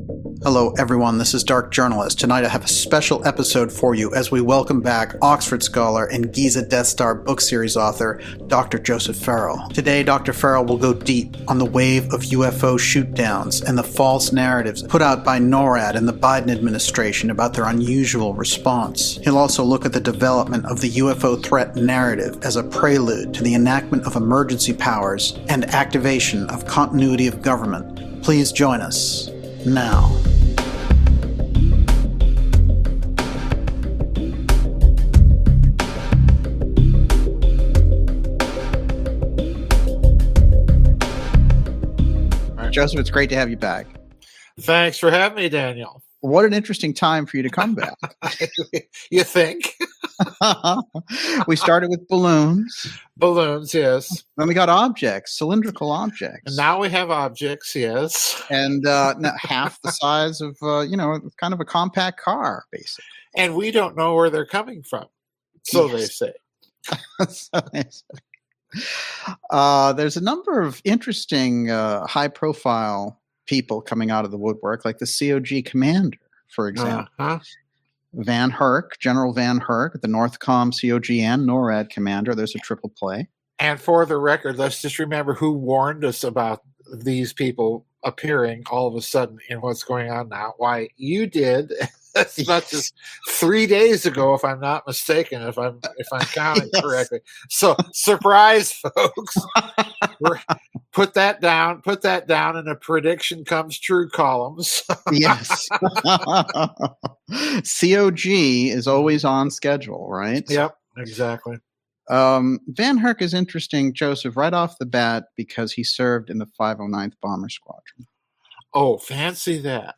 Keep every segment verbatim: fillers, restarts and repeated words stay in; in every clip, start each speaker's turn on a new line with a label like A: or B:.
A: Hello everyone, this is Dark Journalist. Tonight I have a special episode for you as we welcome back Oxford scholar and Giza Death Star book series author, Doctor Joseph Farrell. Today, Doctor Farrell will go deep on the wave of U F O shoot-downs and the false narratives put out by NORAD and the Biden administration about their unusual response. He'll also look at the development of the U F O threat narrative as a prelude to the enactment of emergency powers and activation of continuity of government. Please join us now. Joseph, it's great to have you back.
B: Thanks for having me, Daniel.
A: What an interesting time for you to come back.
B: You think?
A: We started with balloons.
B: Balloons, yes.
A: Then we got objects, cylindrical objects.
B: And now we have objects, yes.
A: And uh, half the size of, uh, you know, kind of a compact car, basically.
B: And we don't know where they're coming from, so yes. they say.
A: so they say. Uh, there's a number of interesting uh, high-profile people coming out of the woodwork, like the C O G commander, for example. Uh-huh. Van Herk, General Van Herk, the Northcom C O G and NORAD commander. There's a triple play.
B: And for the record, let's just remember who warned us about these people appearing all of a sudden in what's going on now. Why, you did. As much as three days ago, if I'm not mistaken, if I'm if I'm counting yes. correctly. So, surprise, folks! We're, put that down. Put that down in a prediction comes true columns.
A: Yes. C O G is always on schedule, right?
B: Yep, exactly.
A: Um, Van Herk is interesting, Joseph, right off the bat because he served in the five oh ninth Bomber Squadron.
B: Oh, fancy that.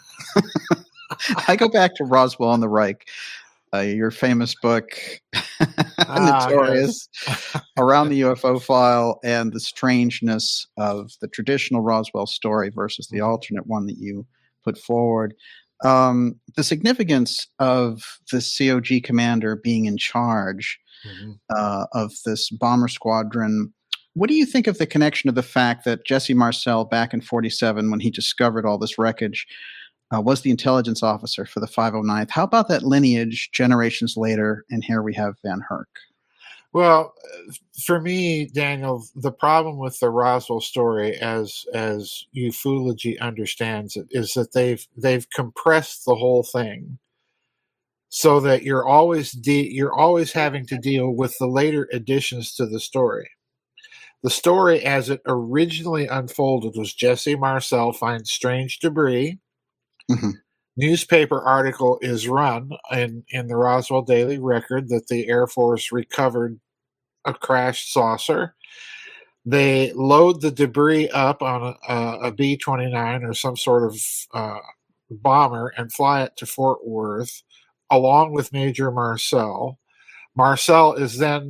A: I go back to Roswell on the Reich, uh, your famous book, ah, Notorious, yes. Around the U F O File and the strangeness of the traditional Roswell story versus the alternate one that you put forward. Um, the significance of the C O G commander being in charge mm-hmm. uh, of this bomber squadron. What do you think of the connection of the fact that Jesse Marcel, back in forty-seven, when he discovered all this wreckage, Uh, was the intelligence officer for the five oh ninth. How about that lineage generations later? And here we have Van Herk.
B: Well, for me, Daniel, the problem with the Roswell story, as as ufology understands it, is that they've they've compressed the whole thing so that you're always de- you're always having to deal with the later additions to the story. The story, as it originally unfolded, was Jesse Marcel finds strange debris. Mm-hmm. Newspaper article is run in, in the Roswell Daily Record that the Air Force recovered a crashed saucer. They load the debris up on a, a B twenty-nine or some sort of uh, bomber and fly it to Fort Worth along with Major Marcel. Marcel is then,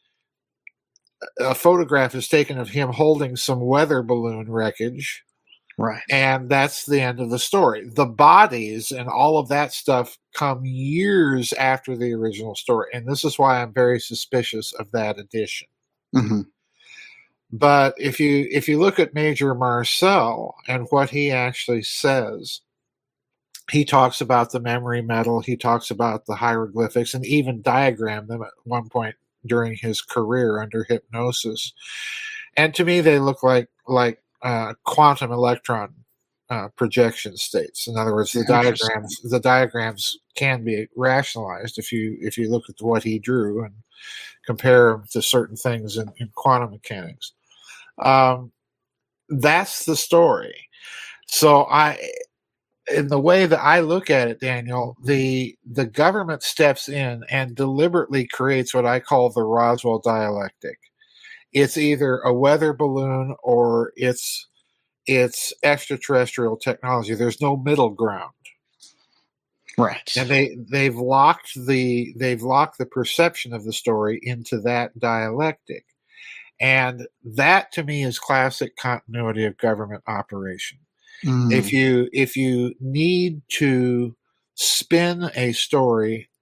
B: a photograph is taken of him holding some weather balloon wreckage.
A: Right.
B: And that's the end of the story. The bodies and all of that stuff come years after the original story. And this is why I'm very suspicious of that addition. Mm-hmm. But if you if you look at Major Marcel and what he actually says, he talks about the memory metal, he talks about the hieroglyphics, and even diagrammed them at one point during his career under hypnosis. And to me, they look like like Uh, quantum electron uh, projection states. In other words, the diagrams the diagrams can be rationalized if you if you look at what he drew and compare them to certain things in, in quantum mechanics. Um, that's the story. So I, in the way that I look at it, Daniel, the the government steps in and deliberately creates what I call the Roswell dialectic. It's either a weather balloon or it's it's extraterrestrial technology. There's no middle ground,
A: right?
B: And they they've locked the they've locked the perception of the story into that dialectic, and that to me is classic continuity of government operation. Mm. If you if you need to spin a story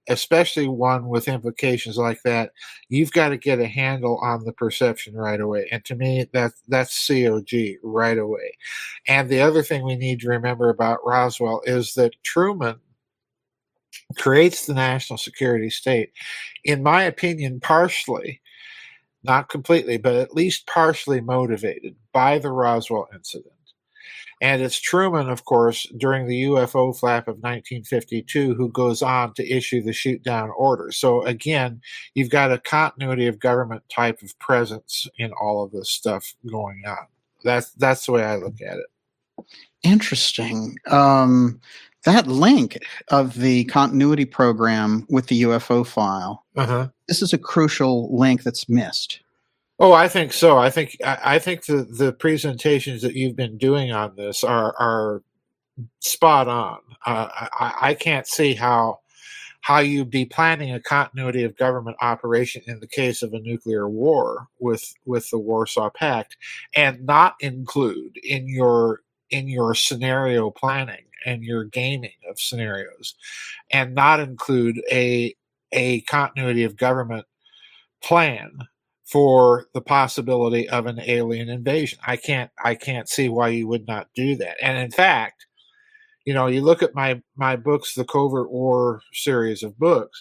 B: especially one with implications like that, you've got to get a handle on the perception right away. And to me, that that's C O G right away. And the other thing we need to remember about Roswell is that Truman creates the national security state, in my opinion, partially, not completely, but at least partially motivated by the Roswell incident. And it's Truman, of course, during the U F O flap of nineteen fifty-two, who goes on to issue the shoot down order. So again, you've got a continuity of government type of presence in all of this stuff going on. That's that's the way I look at it.
A: Interesting. Um, that link of the continuity program with the U F O file,
B: uh-huh.
A: This is a crucial link that's missed.
B: Oh, I think so. I think I, I think the, the presentations that you've been doing on this are are spot on. Uh, I, I can't see how how you'd be planning a continuity of government operation in the case of a nuclear war with with the Warsaw Pact, and not include in your in your scenario planning and your gaming of scenarios, and not include a a continuity of government plan for the possibility of an alien invasion. I can't I can't see why you would not do that. And in fact, you know, you look at my my books, the Covert War series of books,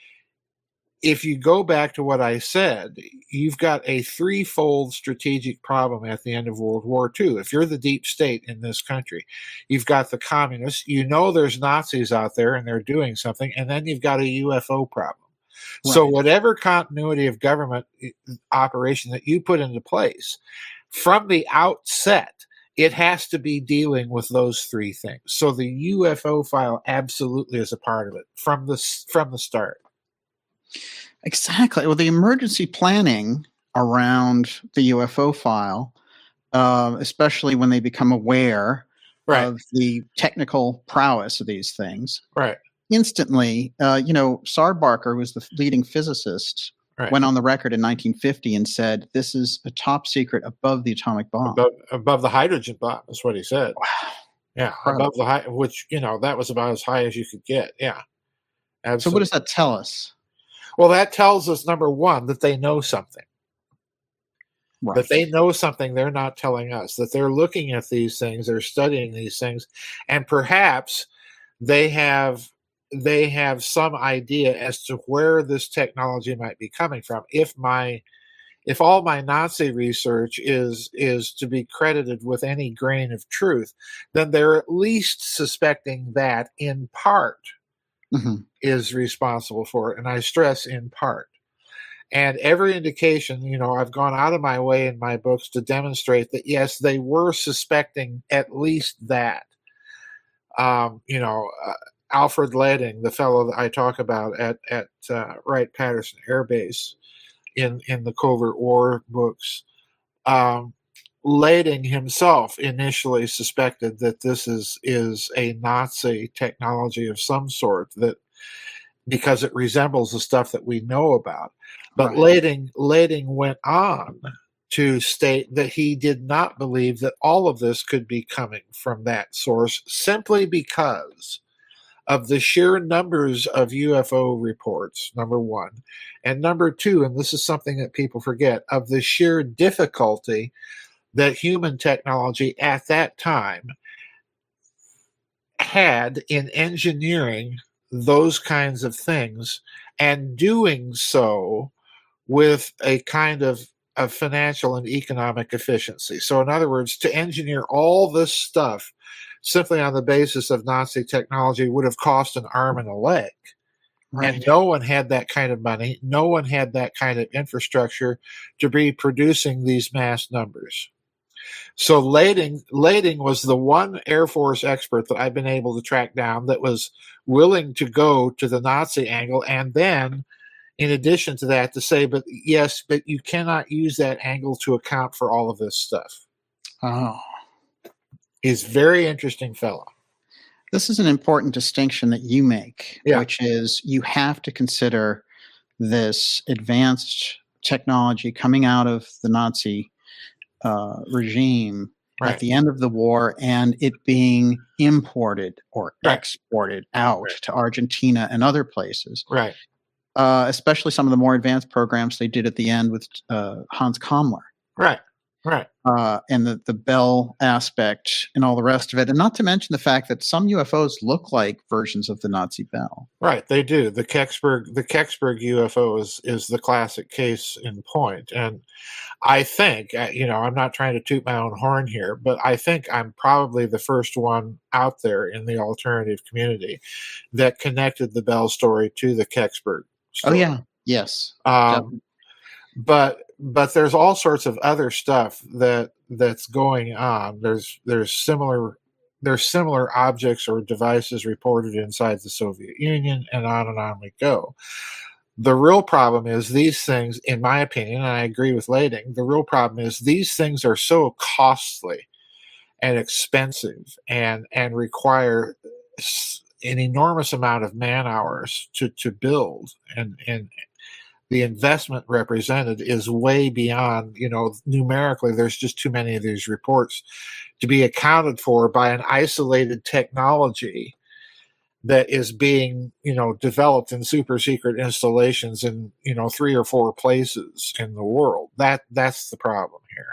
B: if you go back to what I said, you've got a threefold strategic problem at the end of World War Two. If you're the deep state in this country, you've got the communists, you know there's Nazis out there and they're doing something, and then you've got a U F O problem. Right. So whatever continuity of government operation that you put into place, from the outset, it has to be dealing with those three things. So the U F O file absolutely is a part of it from the, from the start.
A: Exactly. Well, the emergency planning around the U F O file, uh, especially when they become aware right. of the technical prowess of these things.
B: Right.
A: Instantly, uh, you know, Sard Barker, who was the leading physicist, right. went on the record in nineteen fifty and said, this is a top secret above the atomic bomb.
B: Above, above the hydrogen bomb, is what he said. Wow. Yeah, incredible. Above the high, which, you know, that was about as high as you could get. Yeah. Absolutely.
A: So what does that tell us?
B: Well, that tells us, number one, that they know something. Right. That they know something they're not telling us, that they're looking at these things, they're studying these things, and perhaps they have they have some idea as to where this technology might be coming from. If my if all my Nazi research is is to be credited with any grain of truth, then they're at least suspecting that in part mm-hmm. is responsible for it. And I stress in part. And every indication, you know, I've gone out of my way in my books to demonstrate that, yes, they were suspecting at least that. Um, you know, uh, Alfred Leding, the fellow that I talk about at, at uh, Wright-Patterson Air Base in, in the Covert War books, um, Leding himself initially suspected that this is, is a Nazi technology of some sort, that because it resembles the stuff that we know about. But right. Leding, Leding went on to state that he did not believe that all of this could be coming from that source, simply because of the sheer numbers of U F O reports, number one. And number two, and this is something that people forget, of the sheer difficulty that human technology at that time had in engineering those kinds of things, and doing so with a kind of, of financial and economic efficiency. So in other words, to engineer all this stuff simply on the basis of Nazi technology would have cost an arm and a leg. Right. And no one had that kind of money. No one had that kind of infrastructure to be producing these mass numbers. So Leding, Leding was the one Air Force expert that I've been able to track down that was willing to go to the Nazi angle, and then, in addition to that, to say, but yes, but you cannot use that angle to account for all of this stuff.
A: Oh.
B: He's a very interesting fellow.
A: This is an important distinction that you make,
B: yeah.
A: which is you have to consider this advanced technology coming out of the Nazi uh, regime
B: right.
A: at the end of the war and it being imported or
B: right.
A: exported out
B: right.
A: to Argentina and other places.
B: Right.
A: Uh, especially some of the more advanced programs they did at the end with uh, Hans Kammler.
B: Right. Right.
A: Uh, and the, the Bell aspect and all the rest of it. And not to mention the fact that some U F Os look like versions of the Nazi Bell.
B: Right, they do. The Kecksburg the Kecksburg U F O is, is the classic case in point. And I think, you know, I'm not trying to toot my own horn here, but I think I'm probably the first one out there in the alternative community that connected the Bell story to the Kecksburg story.
A: Oh, yeah. Yes.
B: Um, but but there's all sorts of other stuff that that's going on. There's there's similar there's similar objects or devices reported inside the Soviet Union, and on and on we go. The real problem is these things, in my opinion, and I agree with Lading, the real problem is these things are so costly and expensive and and require an enormous amount of man hours to, to build, and and the investment represented is way beyond, you know, numerically, there's just too many of these reports to be accounted for by an isolated technology that is being, you know, developed in super secret installations in, you know, three or four places in the world. That that's the problem here.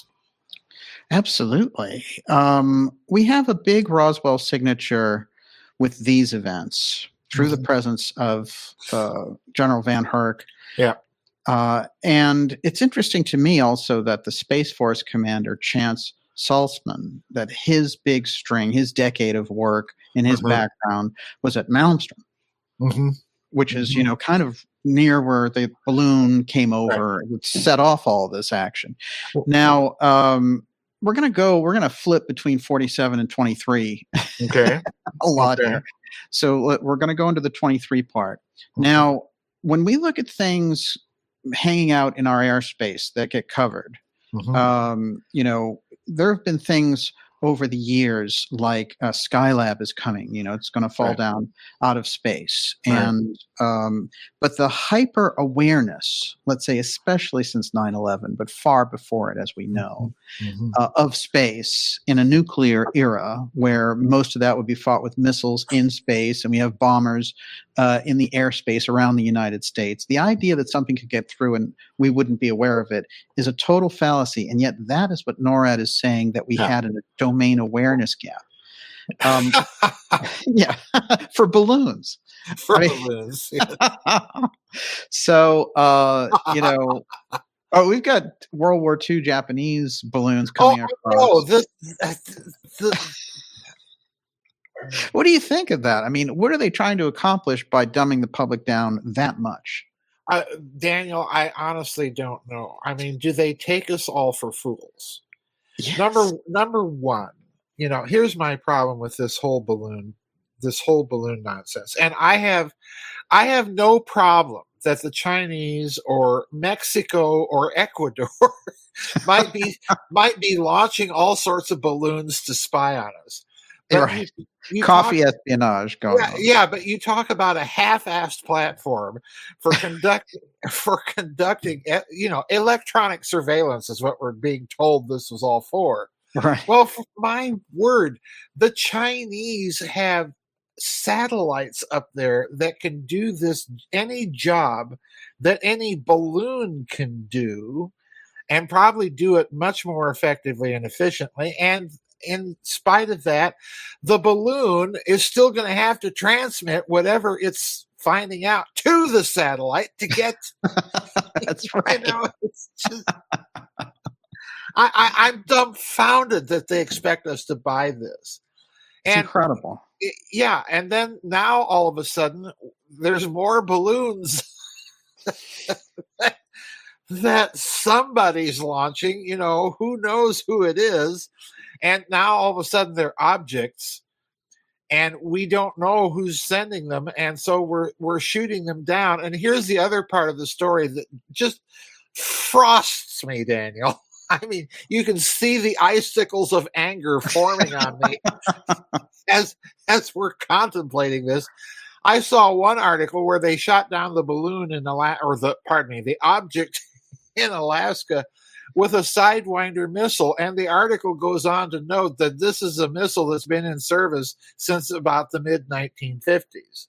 A: Absolutely. Um, we have a big Roswell signature with these events through mm-hmm. the presence of uh, General Van Herk.
B: Yeah.
A: Uh, and it's interesting to me also that the Space Force commander, Chance Saltzman, that his big string, his decade of work in his mm-hmm. background was at Malmstrom,
B: mm-hmm.
A: which is, mm-hmm. you know, kind of near where the balloon came over.
B: Right.
A: It would set off all this action. Now, um, we're going to go, we're going to flip between forty-seven and twenty-three.
B: Okay.
A: a lot
B: okay.
A: here. So we're going to go into the twenty-three part. Mm-hmm. Now, when we look at things hanging out in our airspace that get covered, mm-hmm. um, you know, there have been things over the years like uh, Skylab is coming, you know, it's going to fall
B: right.
A: down out of space.
B: Right.
A: And, um, but the hyper awareness, let's say, especially since nine eleven, but far before it, as we know,
B: mm-hmm.
A: uh, of space in a nuclear era where most of that would be fought with missiles in space, and we have bombers uh, in the airspace around the United States. The idea that something could get through and we wouldn't be aware of it is a total fallacy. And yet that is what NORAD is saying that we yeah. had in a domain awareness gap. Um, yeah, for balloons.
B: For
A: I
B: balloons. Mean, yeah.
A: So, uh, you know, oh, we've got World War Two Japanese balloons coming
B: oh,
A: across.
B: Oh, this, this.
A: What do you think of that? I mean, what are they trying to accomplish by dumbing the public down that much?
B: Uh, Daniel, I honestly don't know. I mean, do they take us all for fools?
A: Yes.
B: Number number one, you know, here's my problem with this whole balloon, this whole balloon nonsense. And I have, I have no problem that the Chinese or Mexico or Ecuador might be might be launching all sorts of balloons to spy on us. But
A: right.
B: you, you
A: Coffee
B: talk,
A: espionage going
B: yeah,
A: on.
B: Yeah, but you talk about a half-assed platform for conducting for conducting, you know, electronic surveillance is what we're being told this was all for.
A: Right.
B: Well, for my word, the Chinese have satellites up there that can do this any job that any balloon can do, and probably do it much more effectively and efficiently. And in spite of that, the balloon is still going to have to transmit whatever it's finding out to the satellite to get.
A: That's right.
B: You know, it's just, I, I, I'm dumbfounded that they expect us to buy this.
A: It's
B: And,
A: incredible.
B: it, yeah, and then now all of a sudden there's more balloons that somebody's launching. You know, who knows who it is. And now all of a sudden they're objects, and we don't know who's sending them, and so we're we're shooting them down. And here's the other part of the story that just frosts me, Daniel. I mean, you can see the icicles of anger forming on me as as we're contemplating this. I saw one article where they shot down the balloon in Alaska, or the pardon me, the object in Alaska, with a Sidewinder missile. And the article goes on to note that this is a missile that's been in service since about the mid nineteen fifties.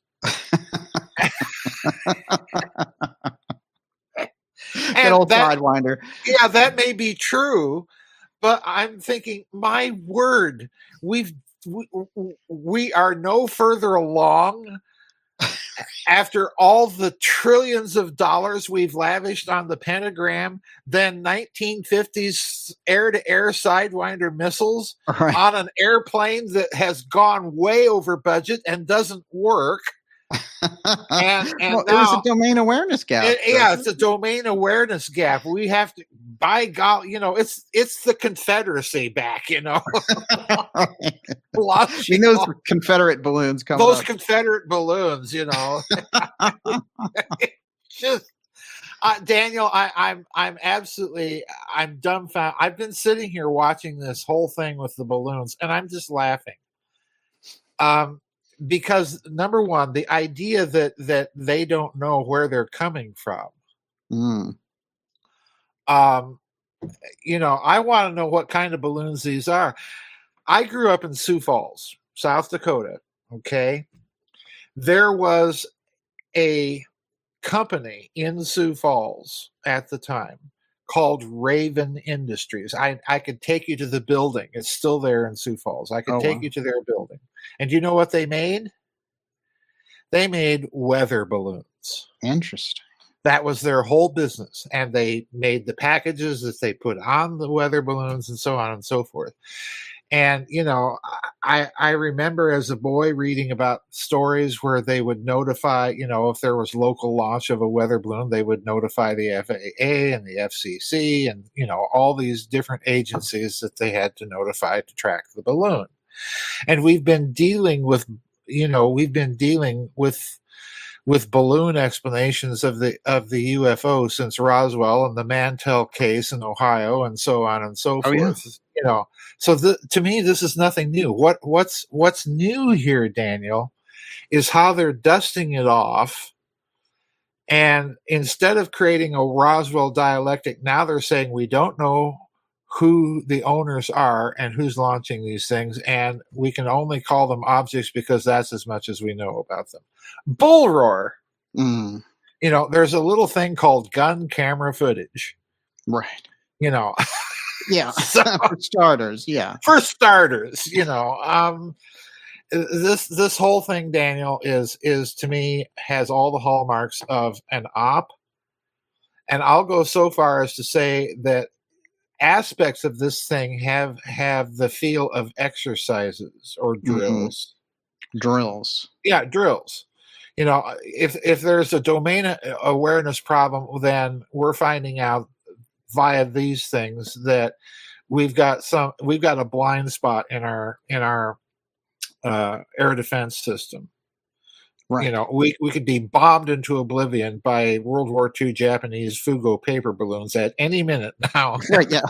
A: Good old
B: that,
A: Sidewinder.
B: Yeah, that may be true, but I'm thinking, my word, we've we, we are no further along after all the trillions of dollars we've lavished on the pentagram than nineteen fifties air-to-air Sidewinder missiles
A: right.
B: on an airplane that has gone way over budget and doesn't work. And, and
A: well,
B: now,
A: it was a domain awareness gap.
B: It, yeah, it's a domain awareness gap. We have to, by God, you know, it's it's the Confederacy back, you know.
A: We know those Confederate balloons coming
B: Those
A: up.
B: Confederate balloons, you know. Just uh, Daniel, I, I'm I'm absolutely I'm dumbfounded. I've been sitting here watching this whole thing with the balloons, and I'm just laughing. Um. Because number one, the idea that that they don't know where they're coming from.
A: Mm.
B: Um, you know, I want to know what kind of balloons these are. I grew up in Sioux Falls, South Dakota. Okay, there was a company in Sioux Falls at the time called Raven Industries. I, I could take you to the building. It's still there in Sioux Falls. I could
A: oh,
B: take
A: wow.
B: you to their building. And do you know what they made? They made weather balloons.
A: Interesting.
B: That was their whole business. And they made the packages that they put on the weather balloons and so on and so forth. And, you know, I, I remember as a boy reading about stories where they would notify, you know, if there was local launch of a weather balloon, they would notify the F A A and the F C C and, you know, all these different agencies that they had to notify to track the balloon. And we've been dealing with, you know, we've been dealing with with balloon explanations of the of the U F O since Roswell and the Mantell case in Ohio and so on and so
A: oh,
B: forth.
A: Yeah.
B: You know, so the, to me, this is nothing new. What what's what's new here, Daniel, is how they're dusting it off. And instead of creating a Roswell dialectic, now they're saying we don't know who the owners are and who's launching these things, and we can only call them objects because that's as much as we know about them. Bull roar.
A: Mm.
B: You know, there's a little thing called gun camera footage.
A: Right.
B: You know.
A: Yeah.
B: So,
A: for starters, yeah.
B: For starters, you know, um, this this whole thing, Daniel, is is to me has all the hallmarks of an op, and I'll go so far as to say that aspects of this thing have have the feel of exercises or drills.
A: Mm-hmm. Drills.
B: Yeah, drills. You know, if if there's a domain awareness problem, then we're finding out via these things that we've got some we've got a blind spot in our in our uh, air defense system.
A: Right.
B: You know, we we could be bombed into oblivion by World War Two Japanese Fugo paper balloons at any minute now.
A: Right. Yeah.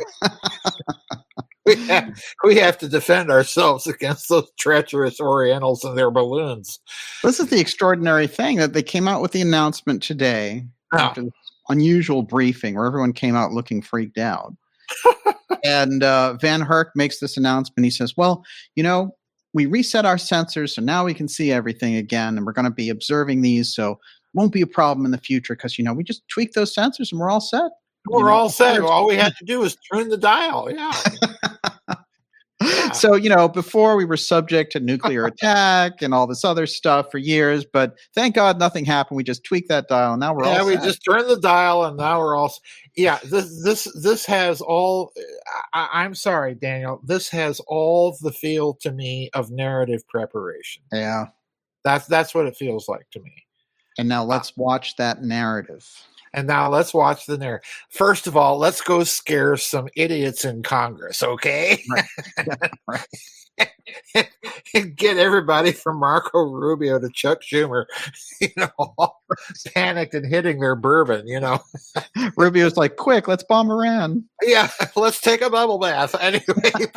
B: we have we have to defend ourselves against those treacherous Orientals and their balloons.
A: This is the extraordinary thing that they came out with the announcement today oh. after this unusual briefing where everyone came out looking freaked out. And uh, Van Herk makes this announcement. He says, well, you know, we reset our sensors, so now we can see everything again, and we're going to be observing these, so it won't be a problem in the future because, you know, we just tweak those sensors and we're all set.
B: We're
A: you know,
B: all set. All we had to do is turn the dial. Yeah. Yeah.
A: So, you know, before we were subject to nuclear attack and all this other stuff for years, but thank God nothing happened. We just tweaked that dial and now we're
B: yeah,
A: all
B: we
A: set.
B: just turned the dial and now we're all, yeah, this, this, this has all, I, I'm sorry, Daniel, this has all the feel to me of narrative preparation.
A: Yeah.
B: That's, that's what it feels like to me.
A: And now let's uh, watch that narrative.
B: And now let's watch the narrative. First of all, let's go scare some idiots in Congress, okay?
A: Right. Yeah, right.
B: And get everybody from Marco Rubio to Chuck Schumer, you know, panicked and hitting their bourbon, you know.
A: Rubio's like, quick, let's bomb Iran.
B: Yeah, let's take a bubble bath. Anyway.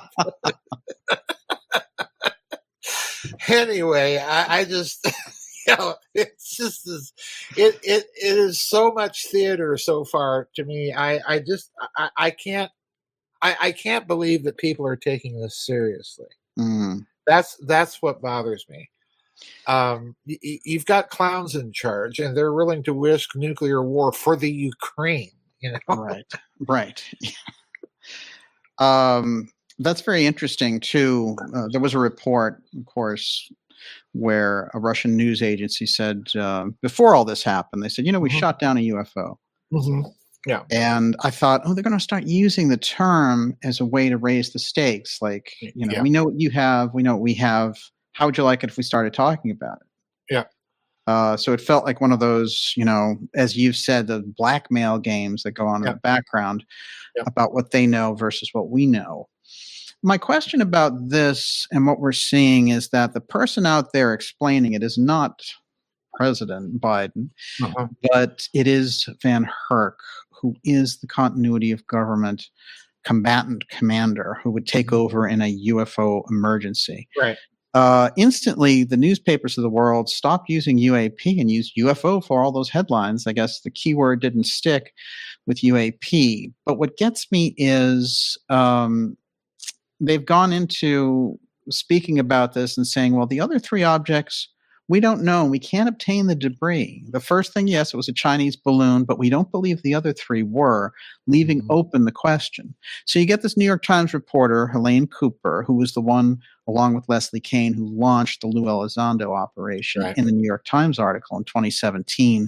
B: Anyway, I, I just... know, it's just this, it, it it is so much theater so far to me. I, I just I, I can't I, I can't believe that people are taking this seriously.
A: Mm.
B: That's that's what bothers me. Um, y- you've got clowns in charge, and they're willing to risk nuclear war for the Ukraine. You know,
A: right, right. um, that's very interesting too. Uh, there was a report, of course, where a Russian news agency said uh, before all this happened, they said, you know, we mm-hmm. shot down a U F O.
B: Mm-hmm. Yeah.
A: And I thought, oh, they're going to start using the term as a way to raise the stakes. Like, you know, yeah. we know what you have, we know what we have. How would you like it if we started talking about it?
B: Yeah.
A: Uh, so it felt like one of those, you know, as you've said, the blackmail games that go on yeah. in the background yeah. about what they know versus what we know. My question about this and what we're seeing is that the person out there explaining it is not President Biden, uh-huh. but it is Van Herk, who is the continuity of government combatant commander who would take over in a U F O emergency.
B: Right.
A: Uh, instantly, the newspapers of the world stopped using U A P and used U F O for all those headlines. I guess the keyword didn't stick with U A P. But what gets me is um, they've gone into speaking about this and saying, well, the other three objects, we don't know. We can't obtain the debris. The first thing, yes, it was a Chinese balloon, but we don't believe the other three were, leaving mm-hmm. open the question. So you get this New York Times reporter, Helene Cooper, who was the one, along with Leslie Kean, who launched the Lou Elizondo operation right. in the New York Times article in twenty seventeen.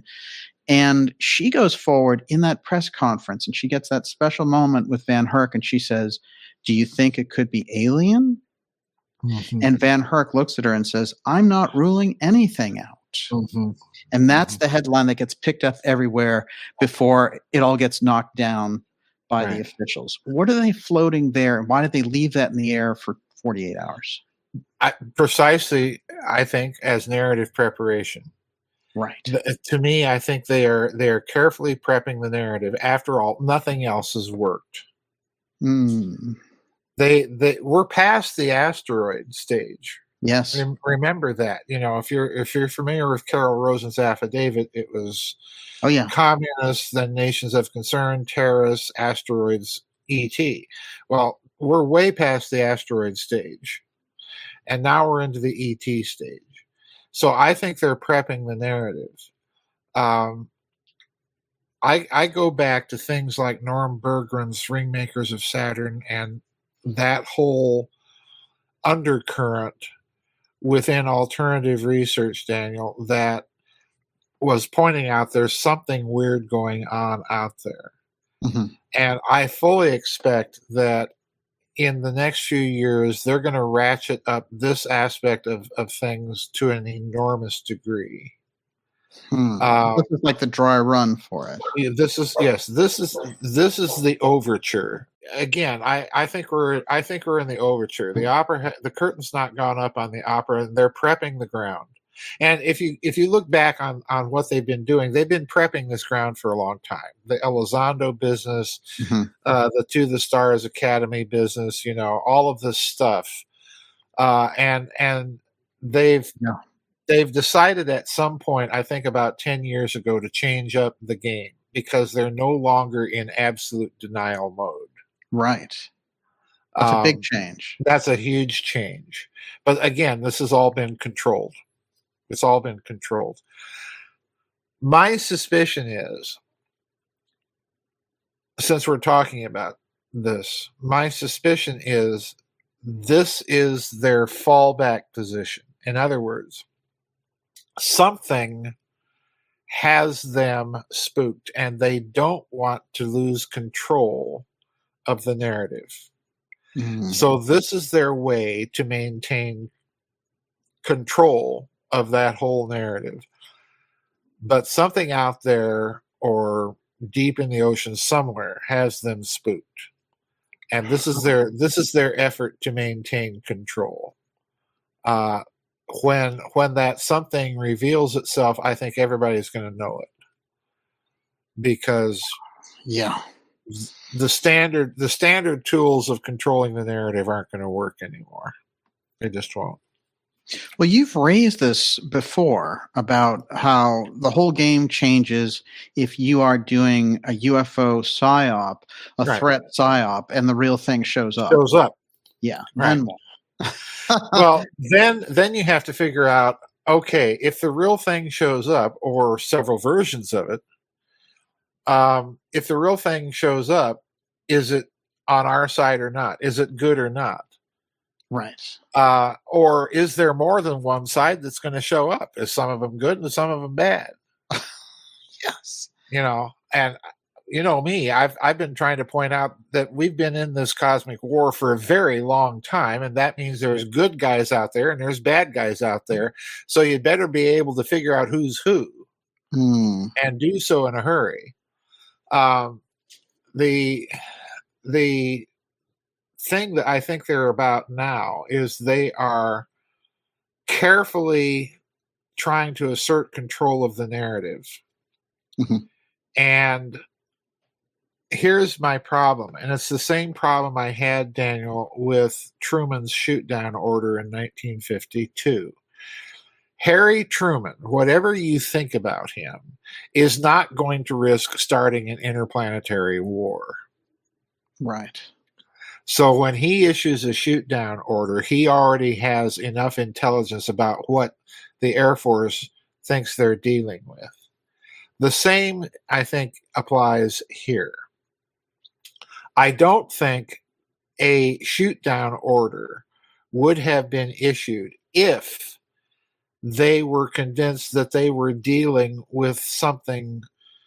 A: And she goes forward in that press conference, and she gets that special moment with Van Herk, and she says, do you think it could be alien? Mm-hmm. And Van Herk looks at her and says, I'm not ruling anything out. Mm-hmm. And that's mm-hmm. the headline that gets picked up everywhere before it all gets knocked down by right. the officials. What are they floating there? And why did they leave that in the air for forty-eight hours?
B: I, precisely, I think, as narrative preparation.
A: Right.
B: The, to me, I think they are they are carefully prepping the narrative. After all, nothing else has worked.
A: Mm.
B: They, they we're past the asteroid stage.
A: Yes.
B: Rem- remember that. You know, if you're if you're familiar with Carol Rosen's affidavit, it was
A: oh yeah,
B: communists, then nations of concern, terrorists, asteroids, E T. Well, we're way past the asteroid stage, and now we're into the E T stage. So I think they're prepping the narrative. Um, I I go back to things like Norm Berggren's Ringmakers of Saturn and that whole undercurrent within alternative research, Daniel, that was pointing out there's something weird going on out there. Mm-hmm. And I fully expect that in the next few years, they're going to ratchet up this aspect of, of things to an enormous degree.
A: Hmm. Uh, this is like the dry run for it.
B: This is yes. This is this is the overture. Again, I, I think we're I think we're in the overture. The opera, the curtain's not gone up on the opera, and they're prepping the ground. And if you if you look back on, on what they've been doing, they've been prepping this ground for a long time. The Elizondo business, mm-hmm. uh, the To the Stars Academy business, you know, all of this stuff, uh, and and they've.
A: Yeah.
B: They've decided at some point, I think about ten years ago, to change up the game because they're no longer in absolute denial mode.
A: Right. That's um, a big change.
B: That's a huge change. But again, this has all been controlled. It's all been controlled. My suspicion is, since we're talking about this, my suspicion is this is their fallback position. In other words, something has them spooked and they don't want to lose control of the narrative. Mm. So this is their way to maintain control of that whole narrative. But something out there or deep in the ocean somewhere has them spooked. And this is their this is their effort to maintain control. Uh When when that something reveals itself, I think everybody's going to know it because
A: yeah,
B: the standard the standard tools of controlling the narrative aren't going to work anymore. They just won't.
A: Well, you've raised this before about how the whole game changes if you are doing a U F O psyop, a
B: Right.
A: threat psyop, and the real thing shows up.
B: Shows up.
A: Yeah.
B: Right.
A: Then what?
B: Well, then then you have to figure out, okay, if the real thing shows up, or several versions of it, um, if the real thing shows up, is it on our side or not? Is it good or not?
A: Right.
B: Uh, or is there more than one side that's going to show up? Is some of them good and some of them bad?
A: Yes.
B: You know, and you know me, I've I've been trying to point out that we've been in this cosmic war for a very long time, and that means there's good guys out there and there's bad guys out there. So you'd better be able to figure out who's who,
A: mm.
B: and do so in a hurry. Um, the the thing that I think they're about now is they are carefully trying to assert control of the narrative.
A: Mm-hmm.
B: And here's my problem, and it's the same problem I had, Daniel, with Truman's shoot-down order in nineteen fifty-two. Harry Truman, whatever you think about him, is not going to risk starting an interplanetary war.
A: Right.
B: So when he issues a shoot-down order, he already has enough intelligence about what the Air Force thinks they're dealing with. The same, I think, applies here. I don't think a shoot-down order would have been issued if they were convinced that they were dealing with something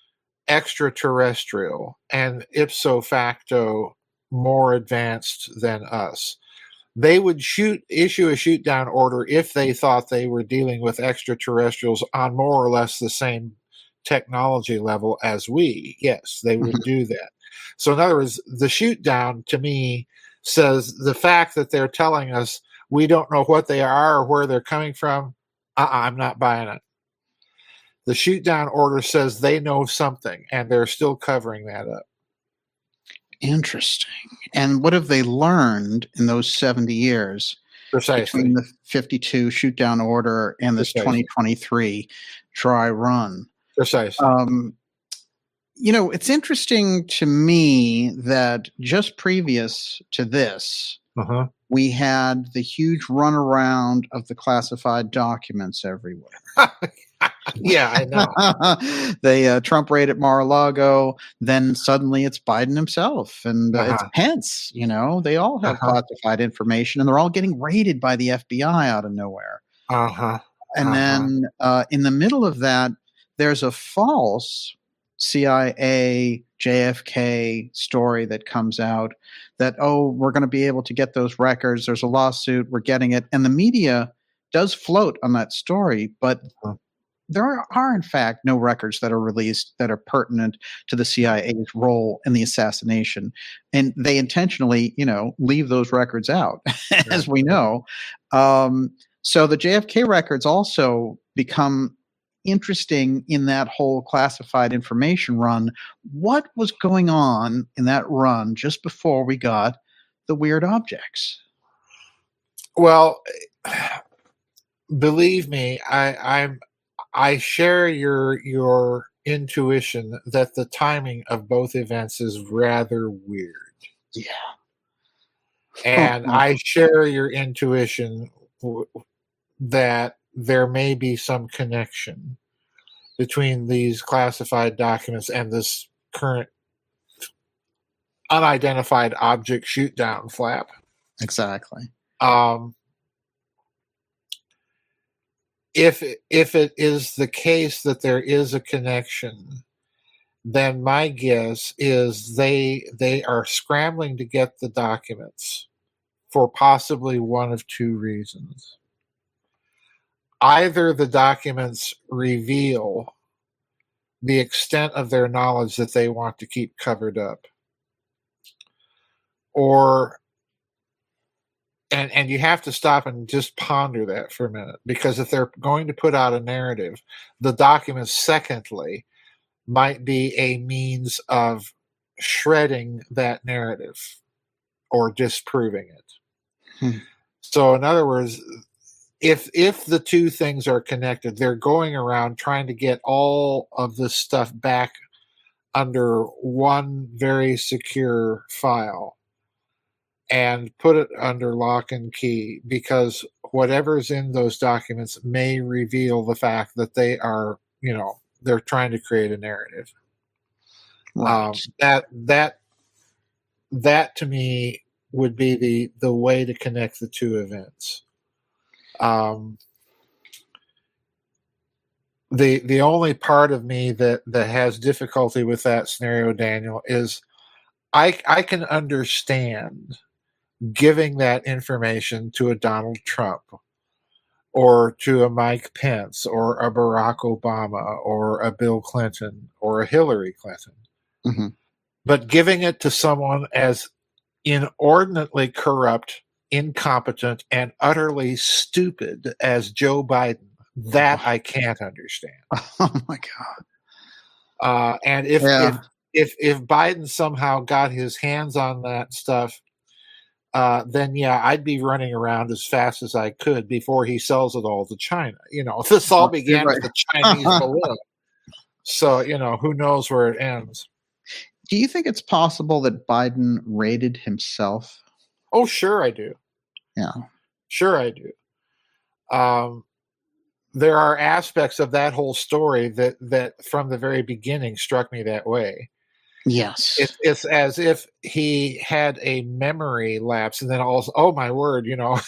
B: extraterrestrial and ipso facto more advanced than us. They would shoot issue a shoot down order if they thought they were dealing with extraterrestrials on more or less the same technology level as we. Yes, they would do that. So in other words, the shoot down to me says the fact that they're telling us we don't know what they are or where they're coming from, uh-uh, I'm not buying it. The shoot down order says they know something and they're still covering that up.
A: Interesting. And what have they learned in those seventy years?
B: Precisely.
A: Between the fifty-two shoot down order and this
B: Precisely.
A: twenty twenty-three dry run?
B: Precisely.
A: Um, you know, it's interesting to me that just previous to this,
B: uh-huh.
A: we had the huge runaround of the classified documents everywhere.
B: Yeah, I know.
A: they uh, Trump raid at Mar-a-Lago. Then suddenly it's Biden himself, and uh, uh-huh. it's Pence. You know, they all have uh-huh. classified information, and they're all getting raided by the F B I out of nowhere.
B: Uh-huh.
A: And
B: uh-huh.
A: then uh, in the middle of that, there's a false C I A J F K story that comes out that, oh, we're going to be able to get those records. There's a lawsuit. We're getting it. And the media does float on that story, but uh-huh. there are, are, in fact, no records that are released that are pertinent to the C I A's role in the assassination. And they intentionally, you know, leave those records out, as we know. Um, so the J F K records also become interesting in that whole classified information run. What was going on in that run just before we got the weird objects?
B: Well, believe me, I, I'm I share your your intuition that the timing of both events is rather weird.
A: Yeah.
B: And I share your intuition w- that there may be some connection between these classified documents and this current unidentified object shoot down flap.
A: Exactly.
B: Um, if if it is the case that there is a connection, then my guess is they they are scrambling to get the documents for possibly one of two reasons. Either the documents reveal the extent of their knowledge that they want to keep covered up, or and and you have to stop and just ponder that for a minute, because if they're going to put out a narrative, the documents, secondly, might be a means of shredding that narrative or disproving it.
A: Hmm.
B: So in other words, if if the two things are connected, they're going around trying to get all of this stuff back under one very secure file and put it under lock and key, because whatever's in those documents may reveal the fact that they are, you know, they're trying to create a narrative.
A: Right.
B: Um, that that that to me would be the the way to connect the two events. Um, the the only part of me that that has difficulty with that scenario, Daniel, is I I can understand giving that information to a Donald Trump or to a Mike Pence or a Barack Obama or a Bill Clinton or a Hillary Clinton.
A: Mm-hmm.
B: But giving it to someone as inordinately corrupt, incompetent, and utterly stupid as Joe Biden, that I can't understand.
A: Oh my God.
B: Uh, and if,
A: yeah.
B: if if if Biden somehow got his hands on that stuff, uh, then yeah, I'd be running around as fast as I could before he sells it all to China. You know, this all began right. with the Chinese balloon. So, you know, who knows where it ends.
A: Do you think it's possible that Biden raided himself?
B: Oh, sure I do.
A: Yeah.
B: Sure I do. Um, there are aspects of that whole story that, that from the very beginning struck me that way.
A: Yes.
B: It's, it's as if he had a memory lapse and then also, oh my word, you know,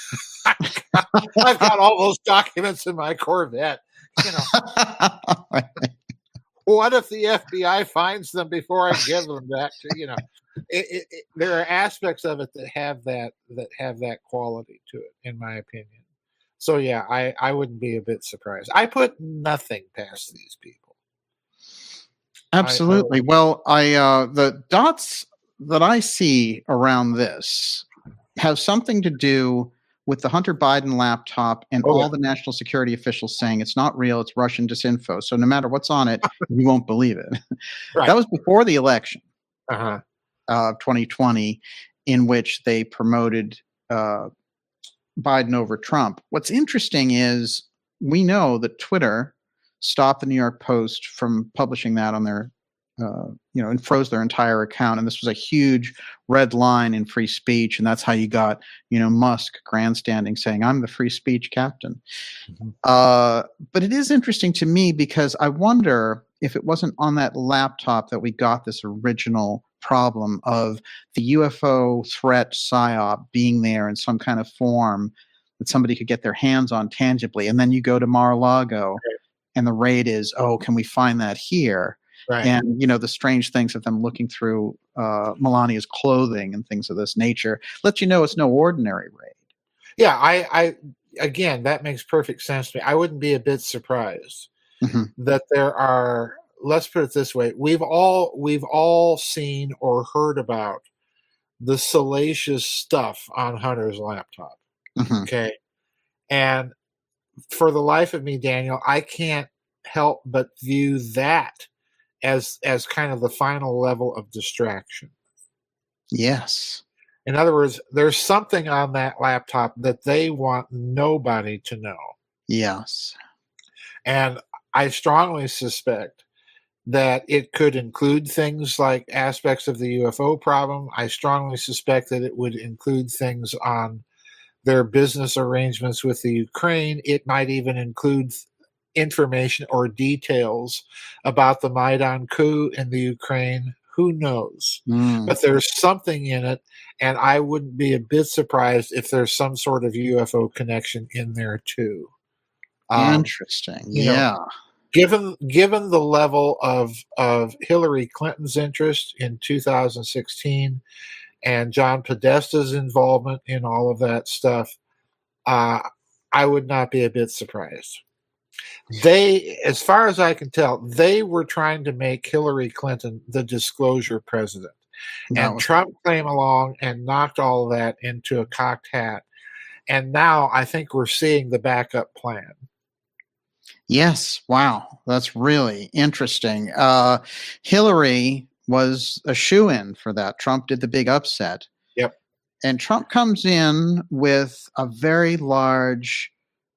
B: I've got all those documents in my Corvette, you know. What if the F B I finds them before I give them back to, you know, it, it, it, there are aspects of it that have that, that have that quality to it, in my opinion. So yeah, I, I wouldn't be a bit surprised. I put nothing past these people.
A: Absolutely. I, I, well, I, uh, the dots that I see around this have something to do with the Hunter Biden laptop and oh, all yeah. the national security officials saying it's not real, it's Russian disinfo. So no matter what's on it, you won't believe it. Right. That was before the election,
B: uh-huh.
A: uh, twenty twenty, in which they promoted uh, Biden over Trump. What's interesting is we know that Twitter stopped the New York Post from publishing that on their Uh, you know, and froze their entire account. And this was a huge red line in free speech. And that's how you got, you know, Musk grandstanding saying, I'm the free speech captain. Mm-hmm. Uh, but it is interesting to me because I wonder if it wasn't on that laptop that we got this original problem of the U F O threat psyop being there in some kind of form that somebody could get their hands on tangibly. And then you go to Mar-a-Lago right. and the raid is, oh, can we find that here?
B: Right.
A: And, you know, the strange things of them looking through uh, Melania's clothing and things of this nature lets you know it's no ordinary raid.
B: Yeah, I, I again, that makes perfect sense to me. I wouldn't be a bit surprised
A: mm-hmm.
B: that there are, let's put it this way, we've all we've all seen or heard about the salacious stuff on Hunter's laptop.
A: Mm-hmm.
B: Okay. And for the life of me, Daniel, I can't help but view that as as kind of the final level of distraction.
A: Yes.
B: In other words, there's something on that laptop that they want nobody to know.
A: Yes.
B: And I strongly suspect that it could include things like aspects of the U F O problem. I strongly suspect that it would include things on their business arrangements with the Ukraine. It might even include information or details about the Maidan coup in the Ukraine. Who knows?
A: Mm.
B: But there's something in it, and I wouldn't be a bit surprised if there's some sort of U F O connection in there too.
A: Um, Interesting. Yeah.
B: Know, given given the level of of Hillary Clinton's interest in two thousand sixteen and John Podesta's involvement in all of that stuff, uh, I would not be a bit surprised. They, as far as I can tell, they were trying to make Hillary Clinton the disclosure president.
A: That
B: and Trump cool. came along and knocked all of that into a cocked hat. And now I think we're seeing the backup plan.
A: Yes. Wow. That's really interesting. Uh, Hillary was a shoo-in for that. Trump did the big upset.
B: Yep.
A: And Trump comes in with a very large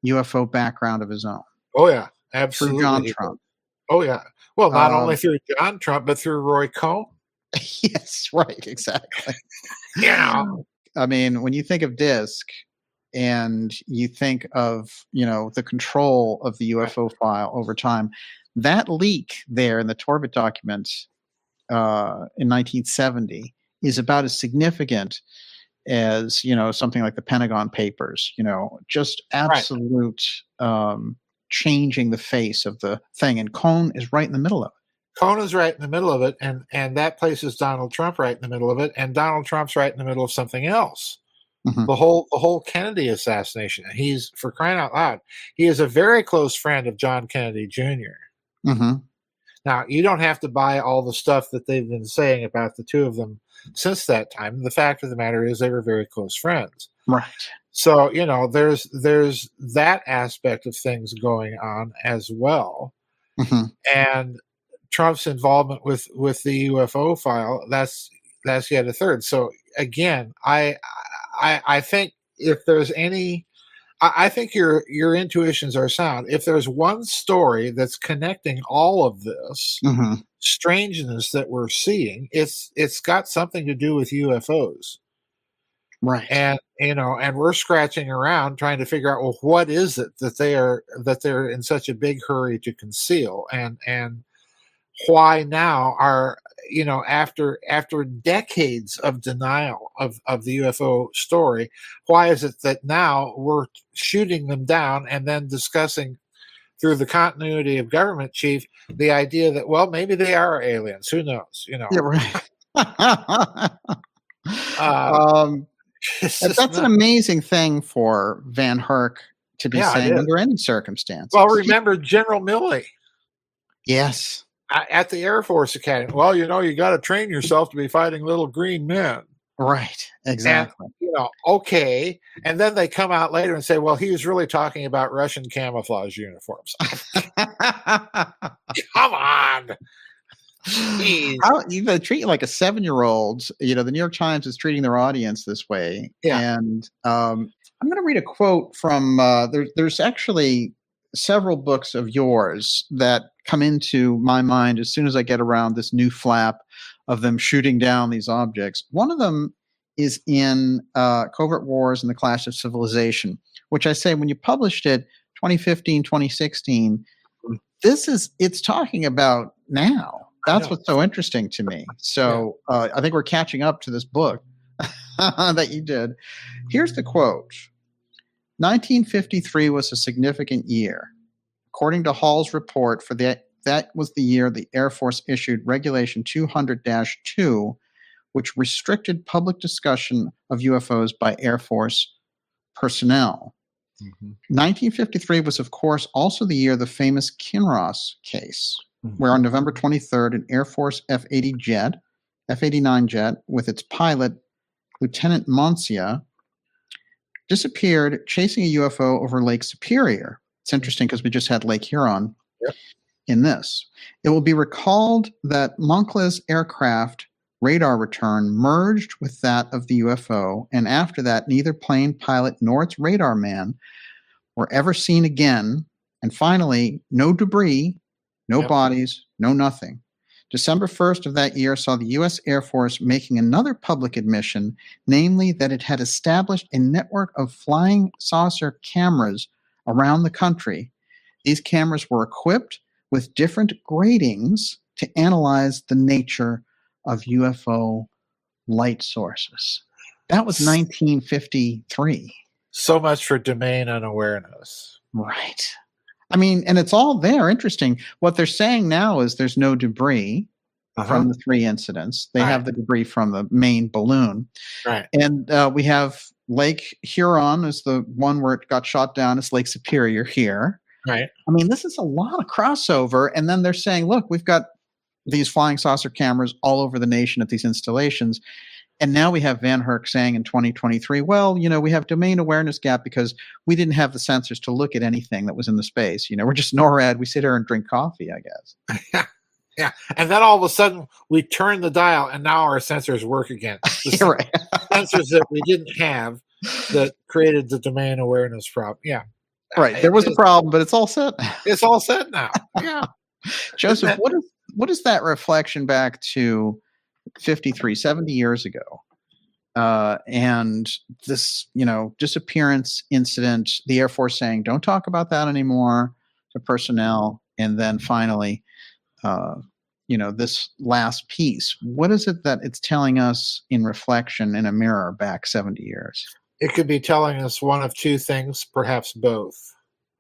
A: U F O background of his own.
B: Oh, yeah, absolutely.
A: Through John Trump.
B: Oh, yeah. Well, not
A: um,
B: only through John Trump, but through Roy Cohn.
A: Yes, right, exactly.
B: Yeah.
A: I mean, when you think of DISC and you think of, you know, the control of the U F O file over time, that leak there in the Torbit document uh, in nineteen seventy is about as significant as, you know, something like the Pentagon Papers, you know, just absolute right. um, changing the face of the thing. And Cohn is right in the middle of it.
B: Cohn is right in the middle of it, and, and that places Donald Trump right in the middle of it, and Donald Trump's right in the middle of something else. Mm-hmm. The whole the whole Kennedy assassination. He's, for crying out loud, he is a very close friend of John Kennedy Junior
A: Mm-hmm.
B: Now, you don't have to buy all the stuff that they've been saying about the two of them since that time. The fact of the matter is they were very close friends.
A: Right.
B: So, you know, there's there's that aspect of things going on as well.
A: Mm-hmm.
B: And Trump's involvement with, with the U F O file, that's that's yet a third. So again, I I, I think if there's any I think your your intuitions are sound. If there's one story that's connecting all of this
A: mm-hmm.
B: strangeness that we're seeing, it's it's got something to do with U F Os,
A: right?
B: And you know, and we're scratching around trying to figure out, well, what is it that they are that they're in such a big hurry to conceal, and and why now are you know after after decades of denial of, of the U F O story, why is it that now we're shooting them down and then discussing through the continuity of government chief the idea that, well, maybe they are aliens, who knows, you know?
A: Yeah, right. uh, um, that's not, an amazing thing for Van Herk to be yeah, saying under any circumstances.
B: Well, remember General Milley.
A: Yes.
B: At the Air Force Academy. Well, you know, you got to train yourself to be fighting little green men.
A: Right. Exactly.
B: And, you know, okay. And then they come out later and say, well, he was really talking about Russian camouflage uniforms. Come on.
A: How, they treat you like a seven-year-old. You know, the New York Times is treating their audience this way.
B: Yeah.
A: And um, I'm going to read a quote from, uh, there, there's actually several books of yours that come into my mind as soon as I get around this new flap of them shooting down these objects. One of them is in uh, Covert Wars and the Clash of Civilization, which I say when you published it, twenty fifteen, twenty sixteen, this is, it's talking about now. That's what's so interesting to me. So uh, I think we're catching up to this book that you did. Here's the quote. nineteen fifty-three was a significant year. According to Hall's report, for that, that was the year the Air Force issued Regulation two hundred dash two, which restricted public discussion of U F Os by Air Force personnel. Mm-hmm. nineteen fifty-three was, of course, also the year of the famous Kinross case, mm-hmm. where on November twenty-third, an Air Force F eighty jet, F eighty-nine jet, with its pilot, Lieutenant Moncia, disappeared chasing a U F O over Lake Superior. It's interesting because we just had Lake Huron
B: yep.
A: in this. It will be recalled that Moncla's aircraft radar return merged with that of the U F O, and after that, neither plane pilot nor its radar man were ever seen again. And finally, no debris, no yep. bodies, no nothing. December first of that year saw the U S Air Force making another public admission, namely that it had established a network of flying saucer cameras around the country. These cameras were equipped with different gratings to analyze the nature of U F O light sources. That was nineteen fifty-three.
B: So much for domain unawareness.
A: Right. I mean, and it's all there. Interesting. What they're saying now is there's no debris uh-huh. from the three incidents. They right. have the debris from the main balloon.
B: Right.
A: And uh, we have Lake Huron is the one where it got shot down. It's Lake Superior here.
B: Right.
A: I mean, this is a lot of crossover. And then they're saying, look, we've got these flying saucer cameras all over the nation at these installations. And now we have Van Herk saying in twenty twenty-three, well, you know, we have domain awareness gap because we didn't have the sensors to look at anything that was in the space. You know, we're just NORAD. We sit here and drink coffee, I guess.
B: Yeah. Yeah. And then all of a sudden we turn the dial and now our sensors work again. The
A: You're right.
B: sensors that we didn't have that created the domain awareness problem. Yeah.
A: Right. There was a problem, but it's all set.
B: It's all set now. Yeah.
A: Joseph, that, what is what is that reflection back to fifty-three, seventy years ago? Uh, and this, you know, disappearance incident, the Air Force saying, don't talk about that anymore to personnel. And then finally, uh, you know, this last piece, what is it that it's telling us in reflection in a mirror back seventy years?
B: It could be telling us one of two things, perhaps both.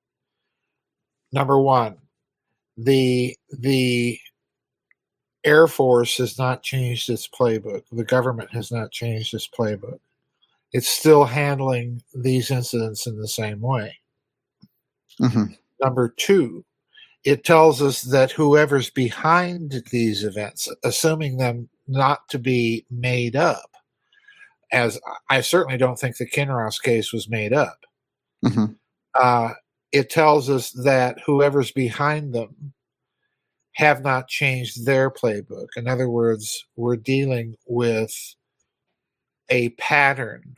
B: Number one, the the Air Force has not changed its playbook. The government has not changed its playbook. It's still handling these incidents in the same way.
A: Mm-hmm.
B: Number two, it tells us that whoever's behind these events, assuming them not to be made up, as I certainly don't think the Kinross case was made up,
A: mm-hmm.
B: uh, it tells us that whoever's behind them have not changed their playbook. In other words, we're dealing with a pattern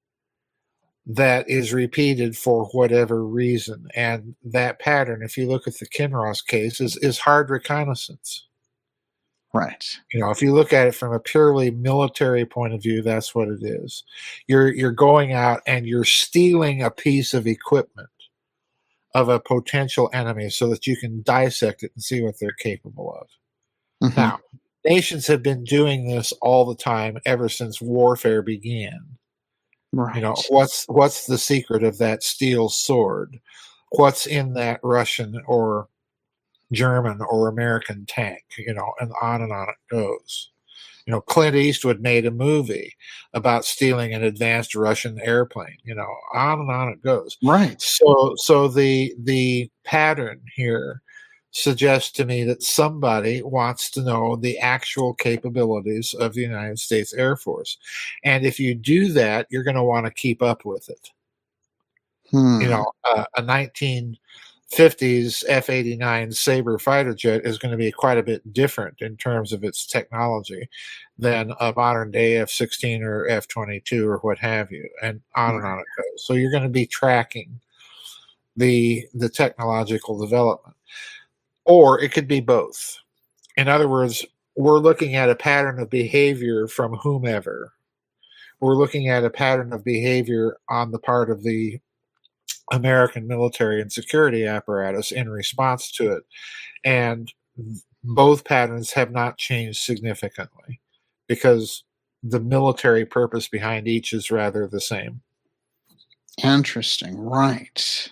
B: that is repeated for whatever reason. And that pattern, if you look at the Kinross case, is, is hard reconnaissance.
A: Right.
B: You know, if you look at it from a purely military point of view, that's what it is. You're you're going out and you're stealing a piece of equipment of a potential enemy so that you can dissect it and see what they're capable of.
A: Mm-hmm.
B: Now, nations have been doing this all the time ever since warfare began.
A: Right.
B: You know, what's what's the secret of that steel sword? What's in that Russian or German or American tank? You know, and on and on it goes. You know, Clint Eastwood made a movie about stealing an advanced Russian airplane. You know, on and on it goes.
A: Right.
B: So, so the the pattern here suggests to me that somebody wants to know the actual capabilities of the United States Air Force, and if you do that, you're going to want to keep up with it.
A: Hmm.
B: You know, uh, a nineteen fifties F eighty-nine Sabre fighter jet is going to be quite a bit different in terms of its technology than a modern day F sixteen or F twenty-two or what have you, and on right. and on it goes. So you're going to be tracking the the technological development, or it could be both. In other words, we're looking at a pattern of behavior from whomever. We're looking at a pattern of behavior on the part of the American military and security apparatus in response to it. And both patterns have not changed significantly because the military purpose behind each is rather the same.
A: Interesting. Right.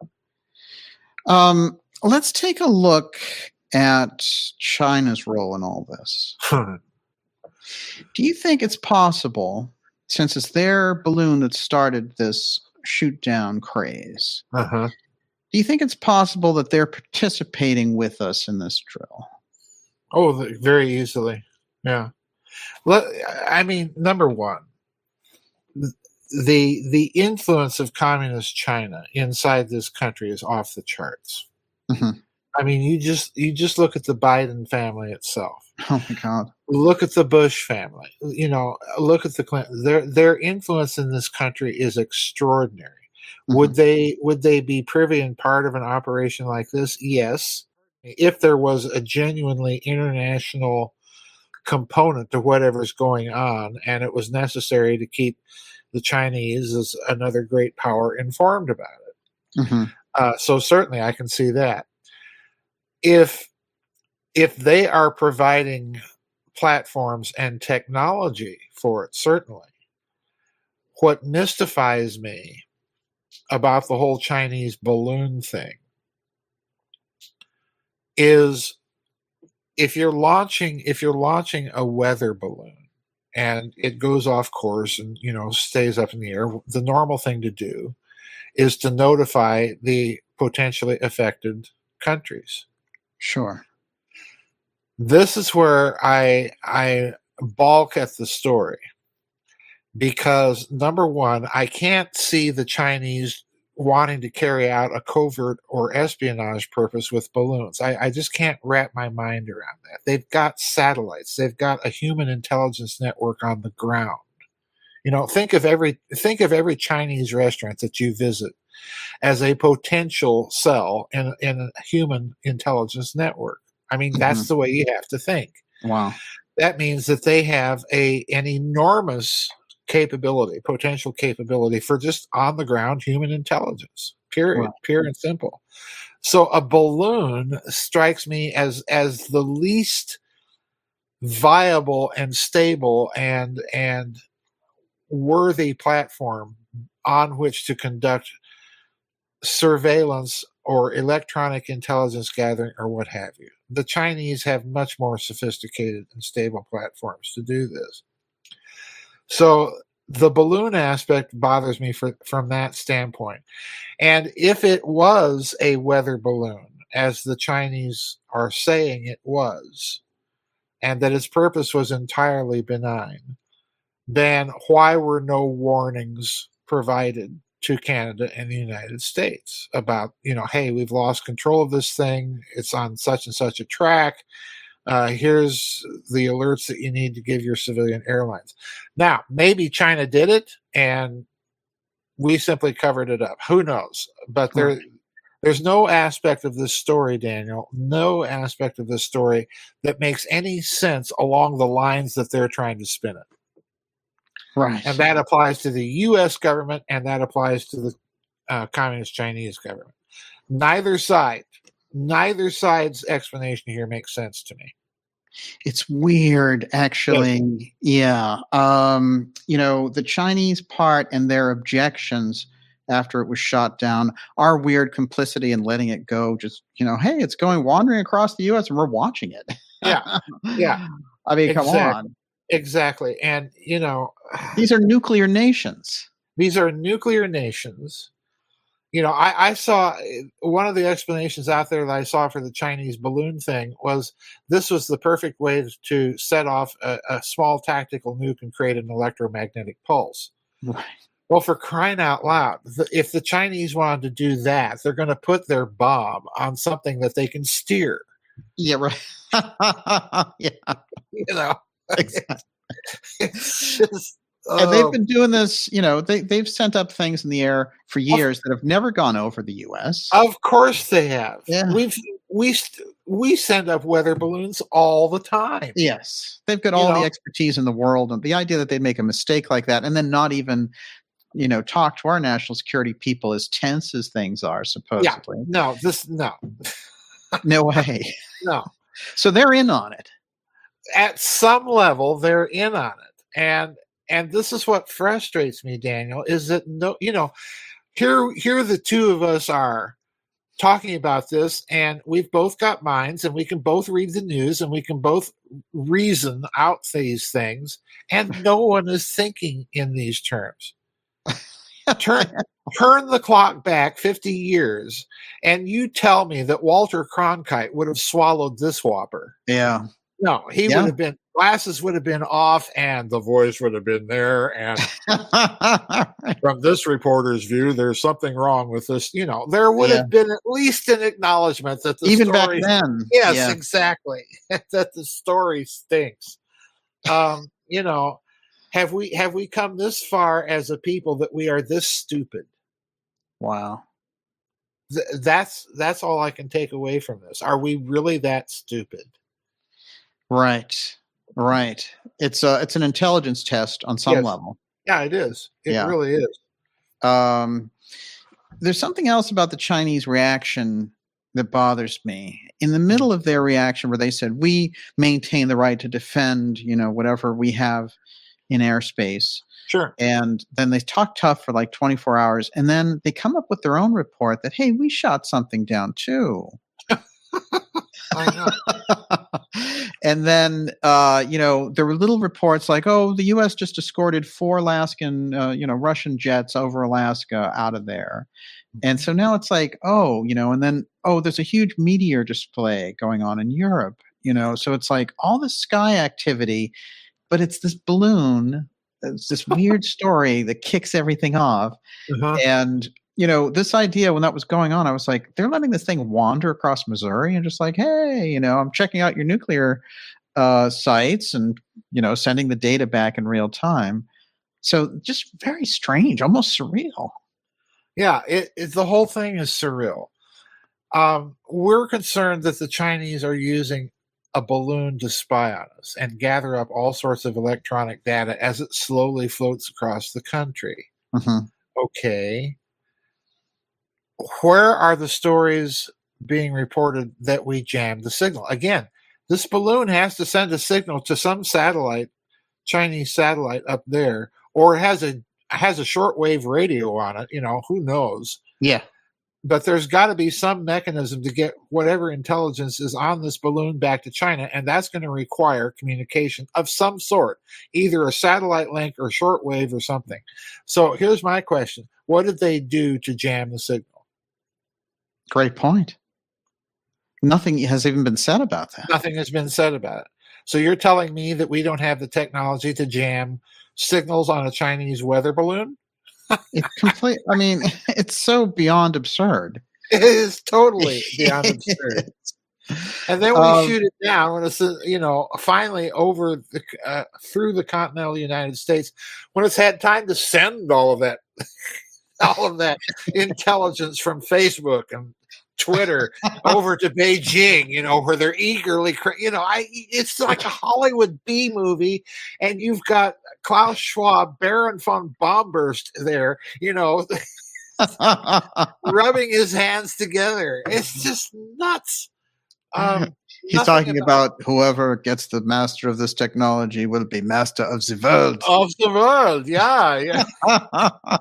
A: Um, let's take a look at China's role in all this. Do you think it's possible, since it's their balloon that started this shoot down craze,
B: uh-huh.
A: do you think it's possible that they're participating with us in this drill?
B: Oh, very easily. Yeah. Well, I mean, number one, the the influence of communist China inside this country is off the charts.
A: Mm-hmm.
B: I mean, you just you just look at the Biden family itself.
A: Oh my God!
B: Look at the Bush family. You know, look at the Clinton. Their their influence in this country is extraordinary. Mm-hmm. Would they would they be privy and part of an operation like this? Yes, if there was a genuinely international component to whatever's going on, and it was necessary to keep the Chinese as another great power informed about it.
A: Mm-hmm.
B: Uh, so certainly, I can see that. If if they are providing platforms and technology for it, certainly. What mystifies me about the whole Chinese balloon thing is if you're launching if you're launching a weather balloon and it goes off course and, you know, stays up in the air, the normal thing to do is to notify the potentially affected countries.
A: Sure.
B: This is where I I balk at the story because, number one, I can't see the Chinese wanting to carry out a covert or espionage purpose with balloons. I, I just can't wrap my mind around that. They've got satellites. They've got a human intelligence network on the ground. You know, think of every think of every Chinese restaurant that you visit as a potential cell in, in a human intelligence network. I mean, that's mm-hmm. the way you have to think.
A: Wow.
B: That means that they have a an enormous capability, potential capability for just on the ground human intelligence, period, wow. pure and simple. So a balloon strikes me as as the least viable and stable and and worthy platform on which to conduct surveillance or electronic intelligence gathering or what have you. The Chinese have much more sophisticated and stable platforms to do this. So the balloon aspect bothers me for, from that standpoint. And if it was a weather balloon, as the Chinese are saying it was, and that its purpose was entirely benign, then why were no warnings provided to Canada and the United States about, you know, hey, we've lost control of this thing. It's on such and such a track. Uh, here's the alerts that you need to give your civilian airlines. Now, maybe China did it and we simply covered it up. Who knows? But there, right. there's no aspect of this story, Daniel, no aspect of this story that makes any sense along the lines that they're trying to spin it.
A: Right.
B: And that applies to the U S government and that applies to the uh, Communist Chinese government. Neither side, neither side's explanation here makes sense to me.
A: It's weird, actually. Yeah. yeah. Um, you know, the Chinese part and their objections after it was shot down are weird complicity in letting it go. Just, you know, hey, it's going wandering across the U S and we're watching it.
B: Yeah. Yeah.
A: I mean,
B: exactly.
A: come on.
B: Exactly. And, you know,
A: these are nuclear nations.
B: These are nuclear nations. You know, I, I saw one of the explanations out there that I saw for the Chinese balloon thing was this was the perfect way to set off a, a small tactical nuke and create an electromagnetic pulse.
A: Right.
B: Well, for crying out loud, if the Chinese wanted to do that, they're going to put their bomb on something that they can steer.
A: Yeah, right. Yeah.
B: You know,
A: exactly.
B: It's just, oh.
A: And they've been doing this, you know, they, they've sent up things in the air for years that have never gone over the U S.
B: Of course they have.
A: Yeah.
B: We've, we, we send up weather balloons all the time.
A: Yes. They've got all you know? the expertise in the world. And the idea that they'd make a mistake like that and then not even, you know, talk to our national security people as tense as things are, supposedly.
B: Yeah. No, this, no.
A: No way.
B: No.
A: So they're in on it.
B: At some level, they're in on it. And and this is what frustrates me, Daniel, is that no, you know, here here the two of us are talking about this, and we've both got minds, and we can both read the news, and we can both reason out these things, and no one is thinking in these terms. Turn turn the clock back fifty years, and you tell me that Walter Cronkite would have swallowed this whopper.
A: Yeah.
B: No, he yeah. would have been, glasses would have been off and the voice would have been there. And from this reporter's view, there's something wrong with this. You know, there would yeah. have been at least an acknowledgement that the
A: Even
B: story,
A: back then.
B: Yes,
A: yeah.
B: exactly. That the story stinks. Um, you know, have we, have we come this far as a people that we are this stupid?
A: Wow.
B: Th- that's, that's all I can take away from this. Are we really that stupid?
A: Right, right. It's a it's an intelligence test on some
B: yes.
A: level.
B: Yeah, it is. It
A: yeah.
B: really is.
A: Um, there's something else about the Chinese reaction that bothers me. In the middle of their reaction, where they said we maintain the right to defend, you know, whatever we have in airspace.
B: Sure.
A: And then they talk tough for like twenty-four hours, and then they come up with their own report that hey, we shot something down too.
B: I know.
A: And then, uh, you know, there were little reports like, oh, the U S just escorted four Alaskan, uh, you know, Russian jets over Alaska out of there. And so now it's like, oh, you know, and then, oh, there's a huge meteor display going on in Europe, you know, so it's like all this sky activity, but it's this balloon. It's this weird story that kicks everything off. Uh-huh. And, you know, this idea when that was going on, I was like, they're letting this thing wander across Missouri and just like, hey, you know, I'm checking out your nuclear uh, sites and, you know, sending the data back in real time. So just very strange, almost surreal.
B: Yeah, it, it, the whole thing is surreal. Um, we're concerned that the Chinese are using a balloon to spy on us and gather up all sorts of electronic data as it slowly floats across the country.
A: Mm-hmm.
B: Okay. Where are the stories being reported that we jammed the signal? Again, this balloon has to send a signal to some satellite, Chinese satellite up there, or it has a has a shortwave radio on it. You know, who knows?
A: Yeah.
B: But there's got to be some mechanism to get whatever intelligence is on this balloon back to China, and that's going to require communication of some sort, either a satellite link or shortwave or something. So here's my question. What did they do to jam the signal?
A: Great point. Nothing has even been said about that.
B: Nothing has been said about it. So you're telling me that we don't have the technology to jam signals on a Chinese weather balloon?
A: It's complete. I mean, it's so beyond absurd.
B: It is totally beyond absurd. And then we um, shoot it down when it's, you know, finally over the, uh, through the continental United States, when it's had time to send all of that, all of that intelligence from Facebook and Twitter over to Beijing, you know, where they're eagerly, you know, I it's like a Hollywood B movie, and you've got Klaus Schwab, Baron von Bombast there, you know, rubbing his hands together. It's just nuts. Um,
A: He's talking about, about whoever gets the master of this technology will be master of the world.
B: Of the world, yeah, yeah.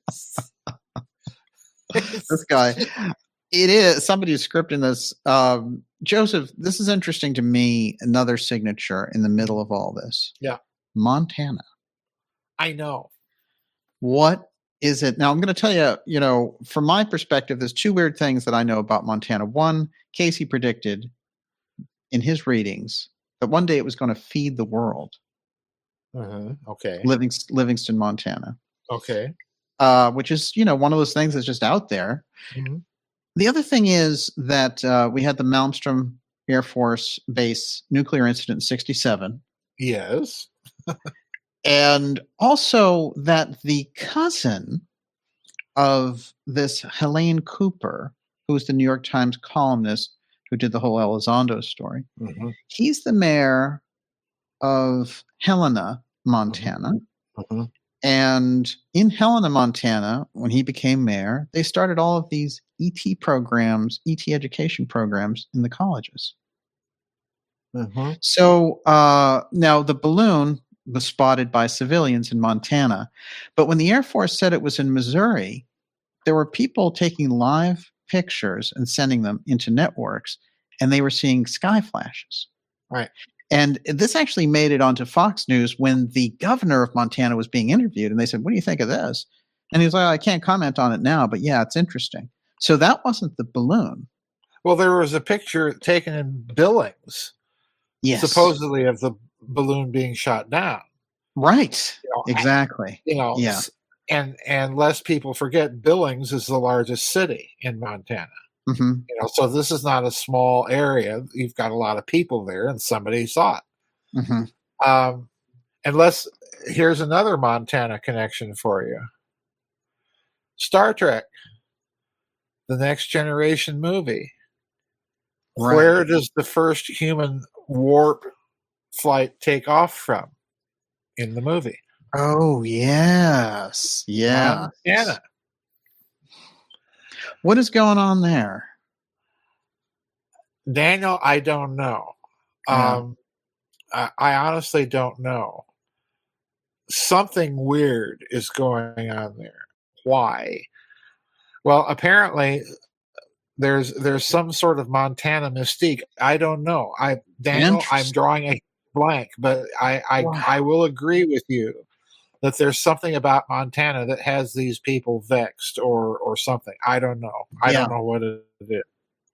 A: This guy. It is somebody who's scripting this. Um, Joseph, this is interesting to me. Another signature in the middle of all this.
B: Yeah.
A: Montana.
B: I know.
A: What is it? Now, I'm going to tell you, you know, from my perspective, there's two weird things that I know about Montana. One, Casey predicted in his readings that one day it was going to feed the world.
B: Uh-huh. Okay.
A: Livingston, Livingston, Montana.
B: Okay.
A: Uh, which is, you know, one of those things that's just out there.
B: Mm-hmm.
A: The other thing is that uh, we had the Malmstrom Air Force Base nuclear incident in sixty-seven.
B: Yes.
A: And also that the cousin of this Helene Cooper, who was the New York Times columnist who did the whole Elizondo story,
B: mm-hmm.
A: he's the mayor of Helena, Montana.
B: Mm-hmm. Mm-hmm.
A: And in Helena, Montana, when he became mayor, they started all of these E T programs, E T education programs in the colleges.
B: Mm-hmm.
A: So uh, now the balloon was spotted by civilians in Montana. But when the Air Force said it was in Missouri, there were people taking live pictures and sending them into networks, and they were seeing sky flashes.
B: Right.
A: And this actually made it onto Fox News when the governor of Montana was being interviewed, and they said, "What do you think of this?" And he was like, "I can't comment on it now, but yeah, it's interesting." So that wasn't the balloon.
B: Well, there was a picture taken in Billings,
A: yes,
B: supposedly of the balloon being shot down.
A: Right.
B: You know,
A: exactly.
B: You know,
A: yeah.
B: And and lest people forget, Billings is the largest city in Montana.
A: Mm-hmm.
B: You know, so this is not a small area. You've got a lot of people there, and somebody saw it.
A: Mm-hmm.
B: Um, unless here's another Montana connection for you: Star Trek, the Next Generation movie. Right. Where does the first human warp flight take off from in the movie?
A: Oh yes, yeah,
B: Montana.
A: What is going on there?
B: Daniel, I don't know.
A: Yeah.
B: Um, I, I honestly don't know. Something weird is going on there. Why? Well, apparently there's there's some sort of Montana mystique. I don't know. I Daniel, I'm drawing a blank, but I I, wow. I will agree with you that there's something about Montana that has these people vexed or or something. I don't know. I yeah. don't know what it is.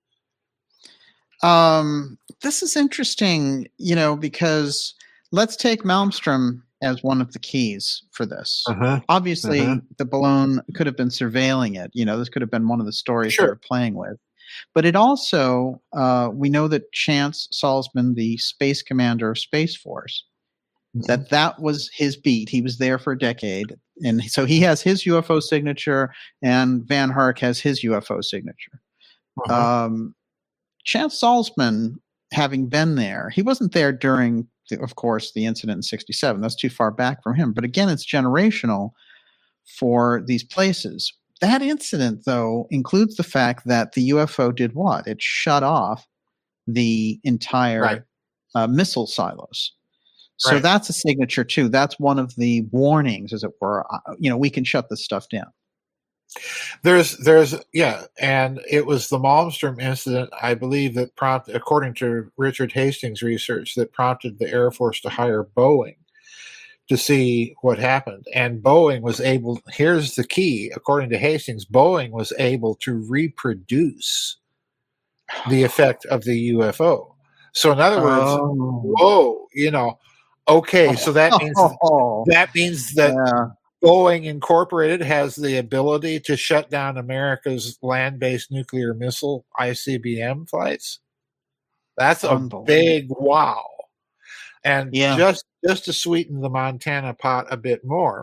A: Um, this is interesting, you know, because let's take Malmstrom as one of the keys for this.
B: Uh-huh.
A: Obviously,
B: uh-huh.
A: the balloon could have been surveilling it. You know, this could have been one of the stories
B: sure.
A: they were playing with. But it also, uh, we know that Chance Salzman, the space commander of Space Force, that that was his beat. He was there for a decade. And so he has his U F O signature, and Van Herk has his U F O signature. Uh-huh. Um, Chance Salzman, having been there, he wasn't there during, the, of course, the incident in sixty-seven. That's too far back from him. But again, it's generational for these places. That incident, though, includes the fact that the U F O did what? It shut off the entire right. uh, missile silos. So right. that's a signature too. That's one of the warnings, as it were. Uh, you know, we can shut this stuff down.
B: There's, there's, yeah, and it was the Malmstrom incident, I believe, that prompted, according to Richard Hastings' research, that prompted the Air Force to hire Boeing to see what happened. And Boeing was able. Here's the key: according to Hastings, Boeing was able to reproduce the effect of the U F O. So, in other words, oh. whoa, you know. Okay, so that means oh, that means that yeah. Boeing Incorporated has the ability to shut down America's land-based nuclear missile I C B M flights. That's a big wow. And yeah. just just to sweeten the Montana pot a bit more,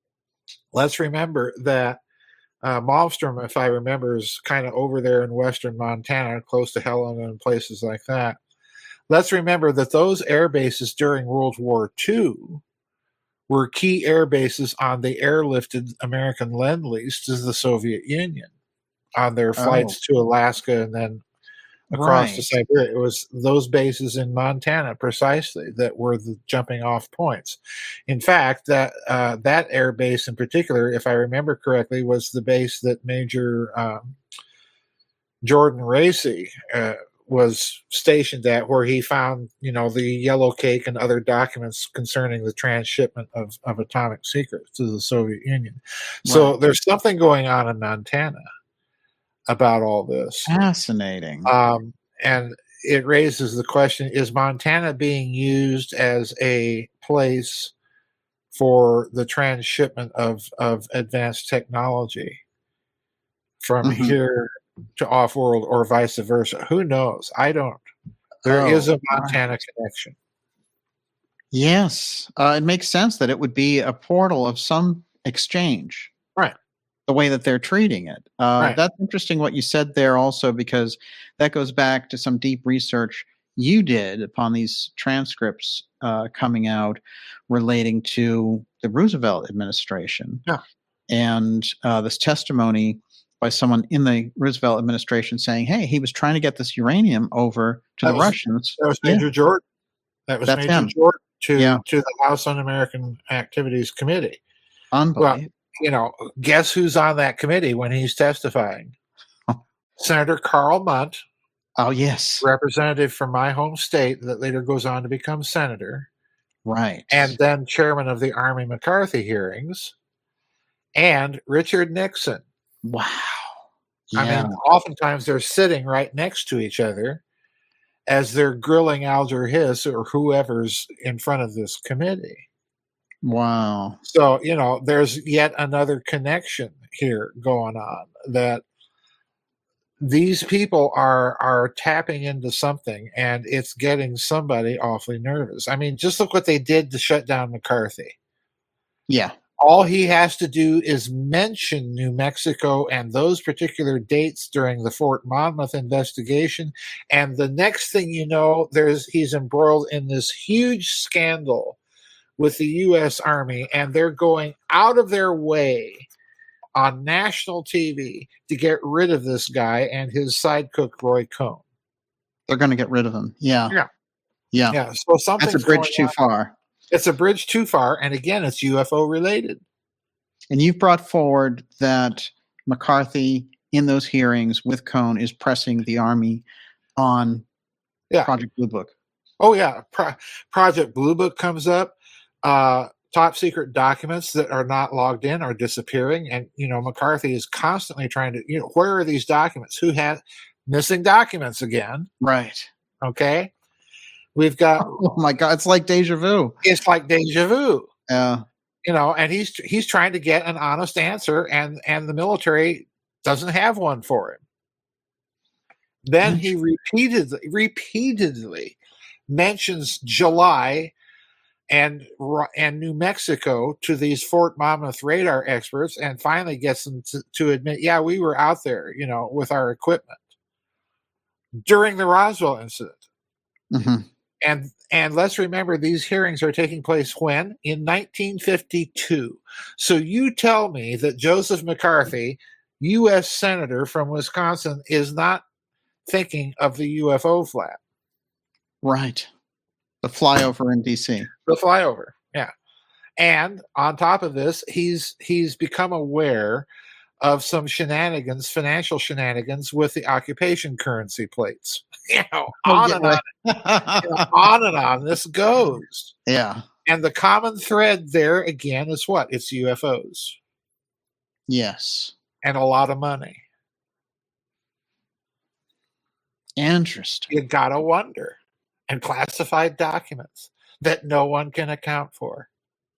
B: let's remember that uh, Malmstrom, if I remember, is kind of over there in western Montana, close to Helena and places like that. Let's remember that those air bases during World War Two were key air bases on the airlifted American Lend-Lease to the Soviet Union on their flights oh. to Alaska and then across right. to Siberia. It was those bases in Montana precisely that were the jumping off points. In fact, that uh, that air base in particular, if I remember correctly, was the base that Major um, Jordan Racy uh, was stationed at, where he found, you know, the yellow cake and other documents concerning the transshipment of, of atomic secrets to the Soviet Union. Right. So there's something going on in Montana about all this.
A: Fascinating.
B: Um, and it raises the question, is Montana being used as a place for the transshipment of, of advanced technology from mm-hmm. here to off-world or vice versa? Who knows? I don't. There oh, is a Montana right. connection.
A: Yes. Uh, it makes sense that it would be a portal of some exchange.
B: Right.
A: The way that they're treating it. Uh,
B: right.
A: That's interesting what you said there also, because that goes back to some deep research you did upon these transcripts uh, coming out relating to the Roosevelt administration.
B: Yeah.
A: And uh, this testimony by someone in the Roosevelt administration saying, hey, he was trying to get this uranium over to
B: that
A: the
B: was,
A: Russians.
B: That was Major yeah. Jordan. That was
A: That's
B: Major
A: him.
B: Jordan to,
A: yeah.
B: to the House Un-American Activities Committee.
A: Unbelievable.
B: Well, you know, guess who's on that committee when he's testifying? Oh. Senator Carl Munt.
A: Oh, yes.
B: Representative from my home state that later goes on to become senator.
A: Right.
B: And then chairman of the Army McCarthy hearings. And Richard Nixon.
A: Wow.
B: Yeah. I mean, oftentimes they're sitting right next to each other as they're grilling Alger Hiss or whoever's in front of this committee.
A: Wow.
B: So, you know, there's yet another connection here going on, that these people are are tapping into something, and it's getting somebody awfully nervous. I mean, just look what they did to shut down McCarthy.
A: Yeah.
B: All he has to do is mention New Mexico and those particular dates during the Fort Monmouth investigation, and the next thing you know, there's he's embroiled in this huge scandal with the U S Army, and they're going out of their way on national T V to get rid of this guy and his side cook, Roy Cohn.
A: They're going to get rid of him. Yeah.
B: Yeah.
A: Yeah.
B: Yeah. So something's
A: That's a bridge too
B: on.
A: far.
B: It's a bridge too far. And again, it's U F O related.
A: And you've brought forward that McCarthy, in those hearings with Cohn, is pressing the Army on
B: yeah.
A: Project Blue Book.
B: Oh, yeah. Pro- Project Blue Book comes up. Uh, top secret documents that are not logged in are disappearing. And, you know, McCarthy is constantly trying to, you know, where are these documents? Who has missing documents again?
A: Right.
B: Okay. We've got.
A: Oh, my God. It's like deja vu.
B: It's like deja vu.
A: Yeah.
B: You know, and he's he's trying to get an honest answer, and, and the military doesn't have one for him. Then he repeatedly, repeatedly mentions July and and New Mexico to these Fort Monmouth radar experts, and finally gets them to, to admit, yeah, we were out there, you know, with our equipment during the Roswell incident.
A: Mm-hmm.
B: And and let's remember, these hearings are taking place when? In nineteen fifty-two. So you tell me that Joseph McCarthy, U S Senator from Wisconsin, is not thinking of the U F O flap.
A: Right. The flyover in D C.
B: The flyover, yeah. And on top of this, he's he's become aware of some shenanigans, financial shenanigans with the occupation currency plates. You know, on and on, you know, on and on this goes.
A: Yeah.
B: And the common thread there again is what? It's U F Os.
A: Yes.
B: And a lot of money.
A: Interesting.
B: You gotta wonder. And classified documents that no one can account for.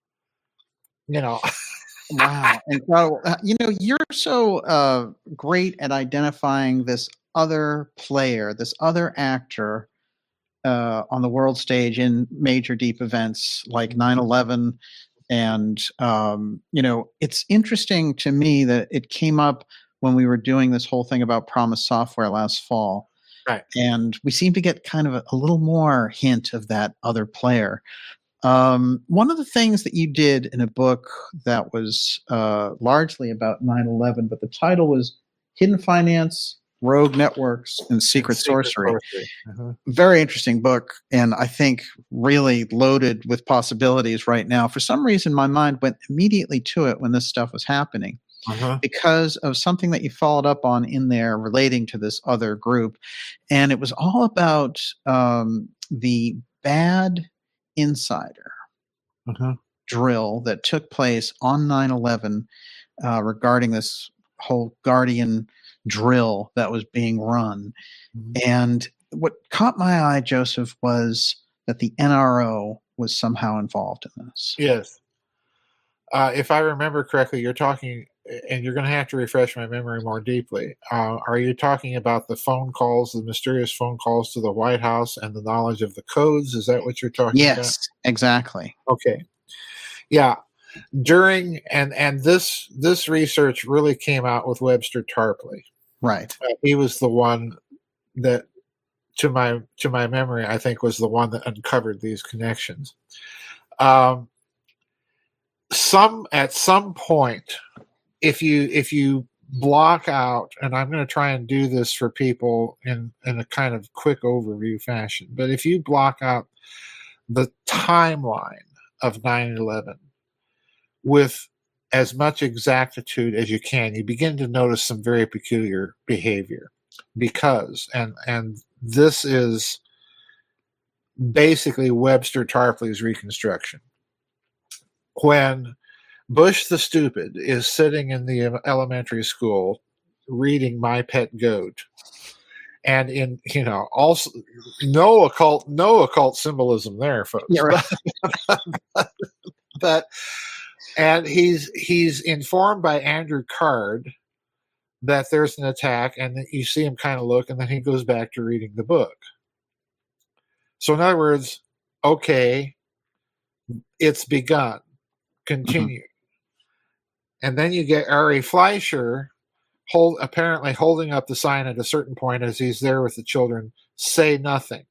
B: You know.
A: Wow. Incredible. Uh, you know, you're so uh, great at identifying this other player, this other actor uh, on the world stage in major deep events like nine eleven. And, um, you know, it's interesting to me that it came up when we were doing this whole thing about Promise Software last fall.
B: Right.
A: And we seem to get kind of a, a little more hint of that other player. Um, one of the things that you did in a book that was uh, largely about nine eleven, but the title was Hidden Finance, Rogue Networks, and Secret, Secret Sorcery. Sorcery. Uh-huh. Very interesting book, and I think really loaded with possibilities right now. For some reason, my mind went immediately to it when this stuff was happening. Uh-huh. Because of something that you followed up on in there relating to this other group. And it was all about um, the bad insider uh-huh. drill that took place on nine eleven uh, regarding this whole Guardian drill that was being run. Mm-hmm. And what caught my eye, Joseph, was that the N R O was somehow involved in this.
B: Yes. Uh, if I remember correctly, you're talking, and you're going to have to refresh my memory more deeply. Uh, are you talking about the phone calls, the mysterious phone calls to the White House and the knowledge of the codes? Is that what you're talking
A: yes,
B: about?
A: Yes, exactly.
B: Okay. Yeah. During, and, and this, this research really came out with Webster Tarpley.
A: Right.
B: Uh, he was the one that, to my, to my memory, I think was the one that uncovered these connections. Um, some, at some point, if you, if you block out, and I'm going to try and do this for people in, in a kind of quick overview fashion, but if you block out the timeline of nine eleven with as much exactitude as you can, you begin to notice some very peculiar behavior. Because, and, and this is basically Webster Tarpley's reconstruction. When Bush the Stupid is sitting in the elementary school reading My Pet Goat, and in, you know, also no occult, no occult symbolism there, folks.
A: Yeah, right.
B: but, but and he's he's informed by Andrew Card that there's an attack, and you see him kind of look, and then he goes back to reading the book. So in other words, okay, it's begun. Continue. Mm-hmm. And then you get Ari Fleischer hold apparently holding up the sign at a certain point as he's there with the children, say nothing.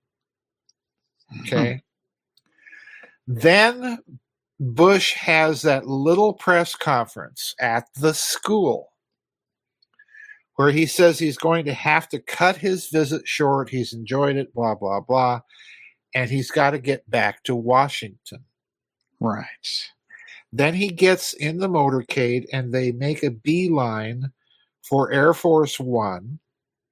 B: Okay. Mm-hmm. Then Bush has that little press conference at the school where he says he's going to have to cut his visit short. He's enjoyed it, blah, blah, blah. And he's got to get back to Washington.
A: Right.
B: Then he gets in the motorcade and they make a beeline for Air Force One.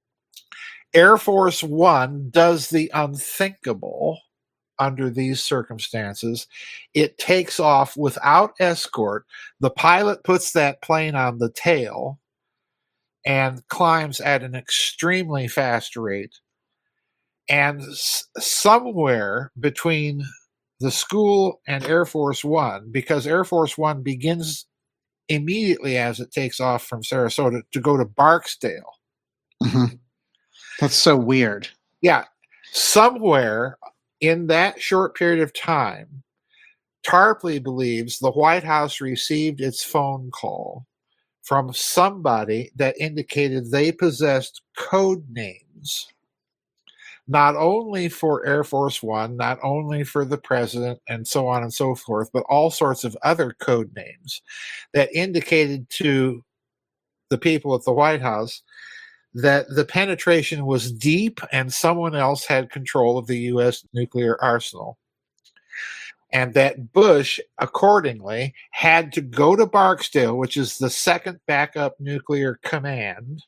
B: Air Force One does the unthinkable under these circumstances. It takes off without escort. The pilot puts that plane on the tail and climbs at an extremely fast rate. And s- somewhere between the school and Air Force One, because Air Force One begins immediately as it takes off from Sarasota to go to Barksdale.
A: Mm-hmm. That's so weird.
B: Yeah. Somewhere in that short period of time, Tarpley believes the White House received its phone call from somebody that indicated they possessed code names, not only for Air Force One, not only for the president, and so on and so forth, but all sorts of other code names that indicated to the people at the White House that the penetration was deep and someone else had control of the U S nuclear arsenal. And that Bush, accordingly, had to go to Barksdale, which is the second backup nuclear command.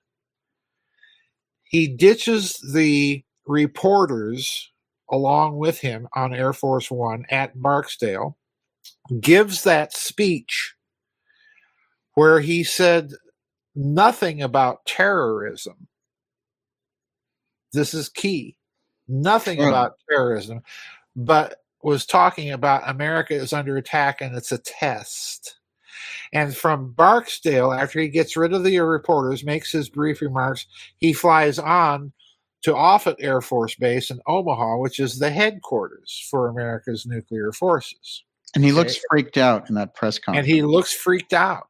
B: He ditches the reporters along with him on Air Force One at Barksdale, gives that speech where he said nothing about terrorism. This is key. Nothing
A: Sure.
B: about terrorism, but was talking about America is under attack and it's a test. And from Barksdale, after he gets rid of the reporters, makes his brief remarks, he flies on to Offutt Air Force Base in Omaha, which is the headquarters for America's nuclear forces.
A: And he
B: Okay.
A: looks freaked out in that press conference.
B: And he looks freaked out.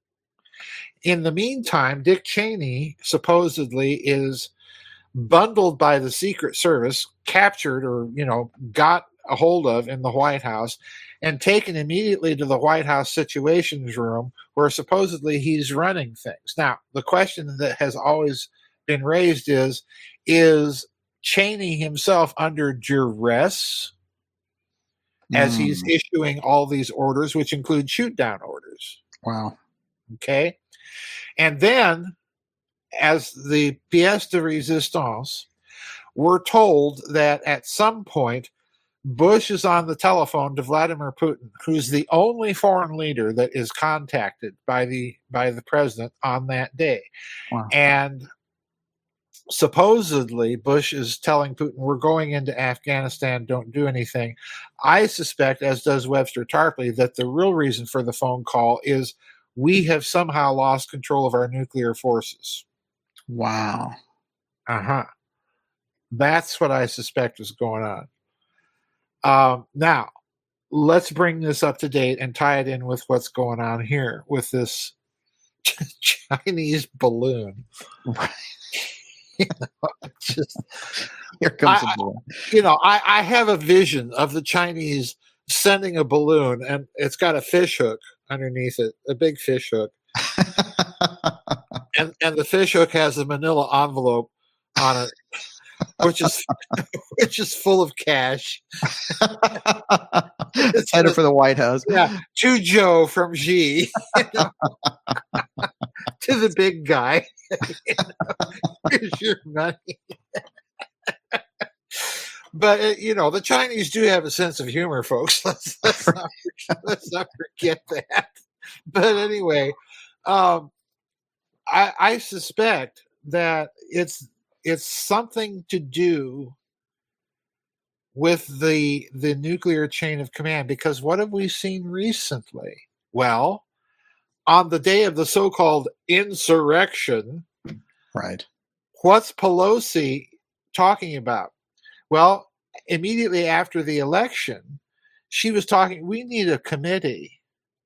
B: In the meantime, Dick Cheney supposedly is bundled by the Secret Service, captured or, you know, got a hold of in the White House, and taken immediately to the White House Situations Room, where supposedly he's running things. Now, the question that has always been raised is, is Cheney himself under duress as
A: Mm.
B: he's issuing all these orders, which include shoot-down orders?
A: Wow.
B: Okay? And then, as the pièce de résistance, we're told that at some point, Bush is on the telephone to Vladimir Putin, who's the only foreign leader that is contacted by the by the president on that day.
A: Wow.
B: And supposedly, Bush is telling Putin, we're going into Afghanistan, don't do anything. I suspect, as does Webster Tarpley, that the real reason for the phone call is we have somehow lost control of our nuclear forces.
A: Wow.
B: Uh-huh. That's what I suspect is going on. Um, now, let's bring this up to date and tie it in with what's going on here with this Chinese balloon.
A: Right.
B: You know, just,
A: Here comes
B: I,
A: the balloon.
B: you know, I, I have a vision of the Chinese sending a balloon, and it's got a fish hook underneath it, a big fish hook. and and the fish hook has a manila envelope on it, which is which is full of cash.
A: It's headed for the White House.
B: Yeah, to Joe from Xi, you know, to the big guy. You know, here's your money. But uh, you know, the Chinese do have a sense of humor, folks. Let's let's not, let's not forget that. But anyway, um, I, I suspect that it's it's something to do with the the nuclear chain of command, because what have we seen recently? Well, on the day of the so-called insurrection,
A: Right.
B: what's Pelosi talking about? Well, immediately after the election, she was talking, we need a committee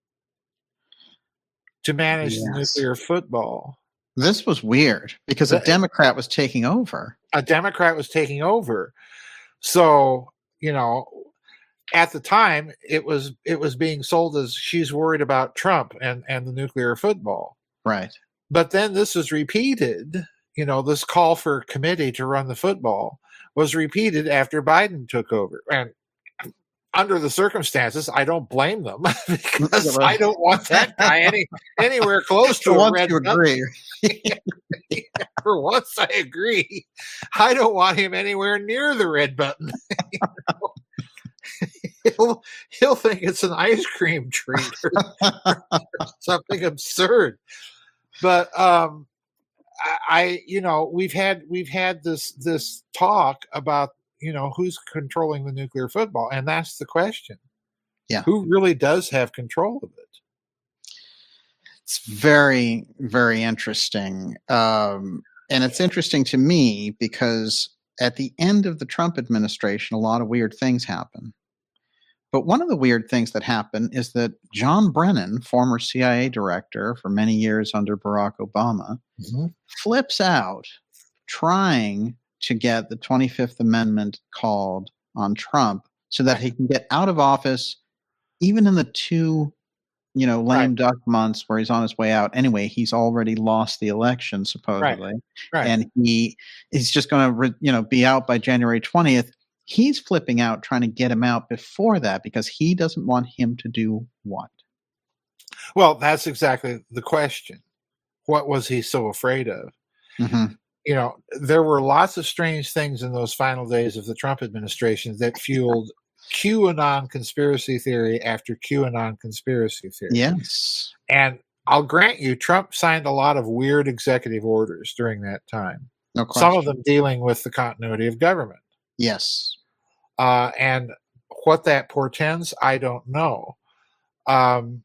B: to manage
A: Yes.
B: the nuclear football.
A: This was weird because a
B: That-
A: Democrat was taking over.
B: A Democrat was taking over. So, you know, at the time it was it was being sold as she's worried about Trump and, and the nuclear football.
A: Right.
B: But then this was repeated, you know, this call for a committee to run the football was repeated after Biden took over. And under the circumstances, I don't blame them because I don't want that guy any, anywhere close to
A: For
B: a
A: once
B: red
A: you
B: button.
A: agree.
B: For once, I agree. I don't want him anywhere near the red button. You know? he'll he'll think it's an ice cream treat or, or something absurd. But um, I, I, you know, we've had we've had this this talk about, you know, who's controlling the nuclear football, and that's the question.
A: Yeah.
B: Who really does have control of it?
A: It's very, very interesting. Um, and it's interesting to me because at the end of the Trump administration, a lot of weird things happen. But one of the weird things that happened is that John Brennan, former C I A director for many years under Barack Obama, mm-hmm. flips out trying to get the twenty-fifth Amendment called on Trump so that he can get out of office even in the two, you know, lame right. duck months where he's on his way out. Anyway, he's already lost the election, supposedly.
B: Right. Right.
A: And he is just going to, you know, be out by January twentieth. He's flipping out, trying to get him out before that because he doesn't want him to do what?
B: Well, that's exactly the question. What was he so afraid of? Mm-hmm. You know, there were lots of strange things in those final days of the Trump administration that fueled QAnon conspiracy theory after QAnon conspiracy theory.
A: Yes.
B: And I'll grant you, Trump signed a lot of weird executive orders during that time.
A: No question.
B: Some of them dealing with the continuity of government.
A: Yes.
B: Uh, and what that portends, I don't know. Um,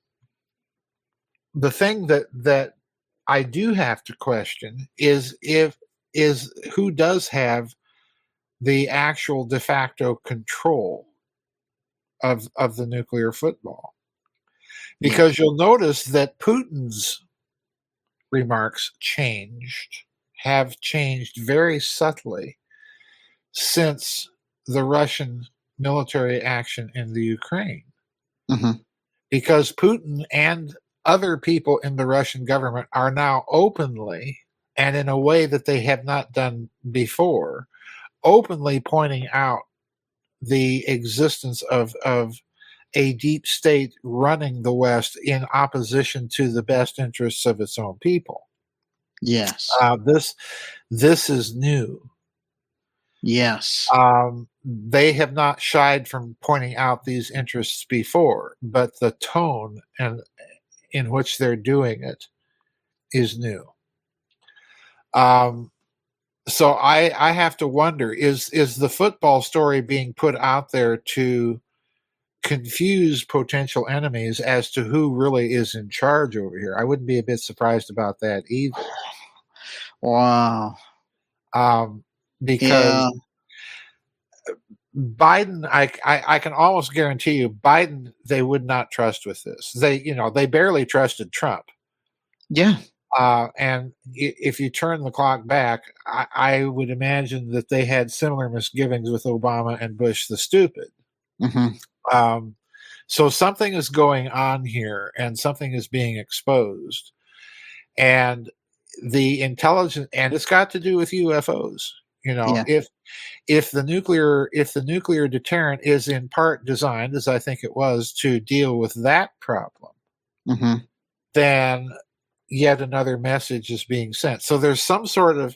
B: the thing that that I do have to question is if is who does have the actual de facto control of of the nuclear football. Because you'll notice that Putin's remarks changed, have changed very subtly since the Russian military action in the Ukraine. Mm-hmm. Because Putin and other people in the Russian government are now openly, and in a way that they have not done before, openly pointing out the existence of, of a deep state running the West in opposition to the best interests of its own people.
A: Yes.
B: Uh, this, this is new.
A: Yes.
B: Um, they have not shied from pointing out these interests before, but the tone and in which they're doing it is new. Um, so I, I have to wonder, is, is the football story being put out there to confuse potential enemies as to who really is in charge over here? I wouldn't be a bit surprised about that either.
A: Wow.
B: Um, because yeah. Biden, I, I, I can almost guarantee you, Biden, they would not trust with this. They, you know, they barely trusted Trump.
A: Yeah.
B: Uh, and if you turn the clock back, I, I would imagine that they had similar misgivings with Obama and Bush the stupid. Mm-hmm. Um, so something is going on here, and something is being exposed. And the intelligence, and it's got to do with U F Os. You know, yeah. if if the nuclear if the nuclear deterrent is in part designed, as I think it was, to deal with that problem, mm-hmm. then yet another message is being sent. So there's some sort of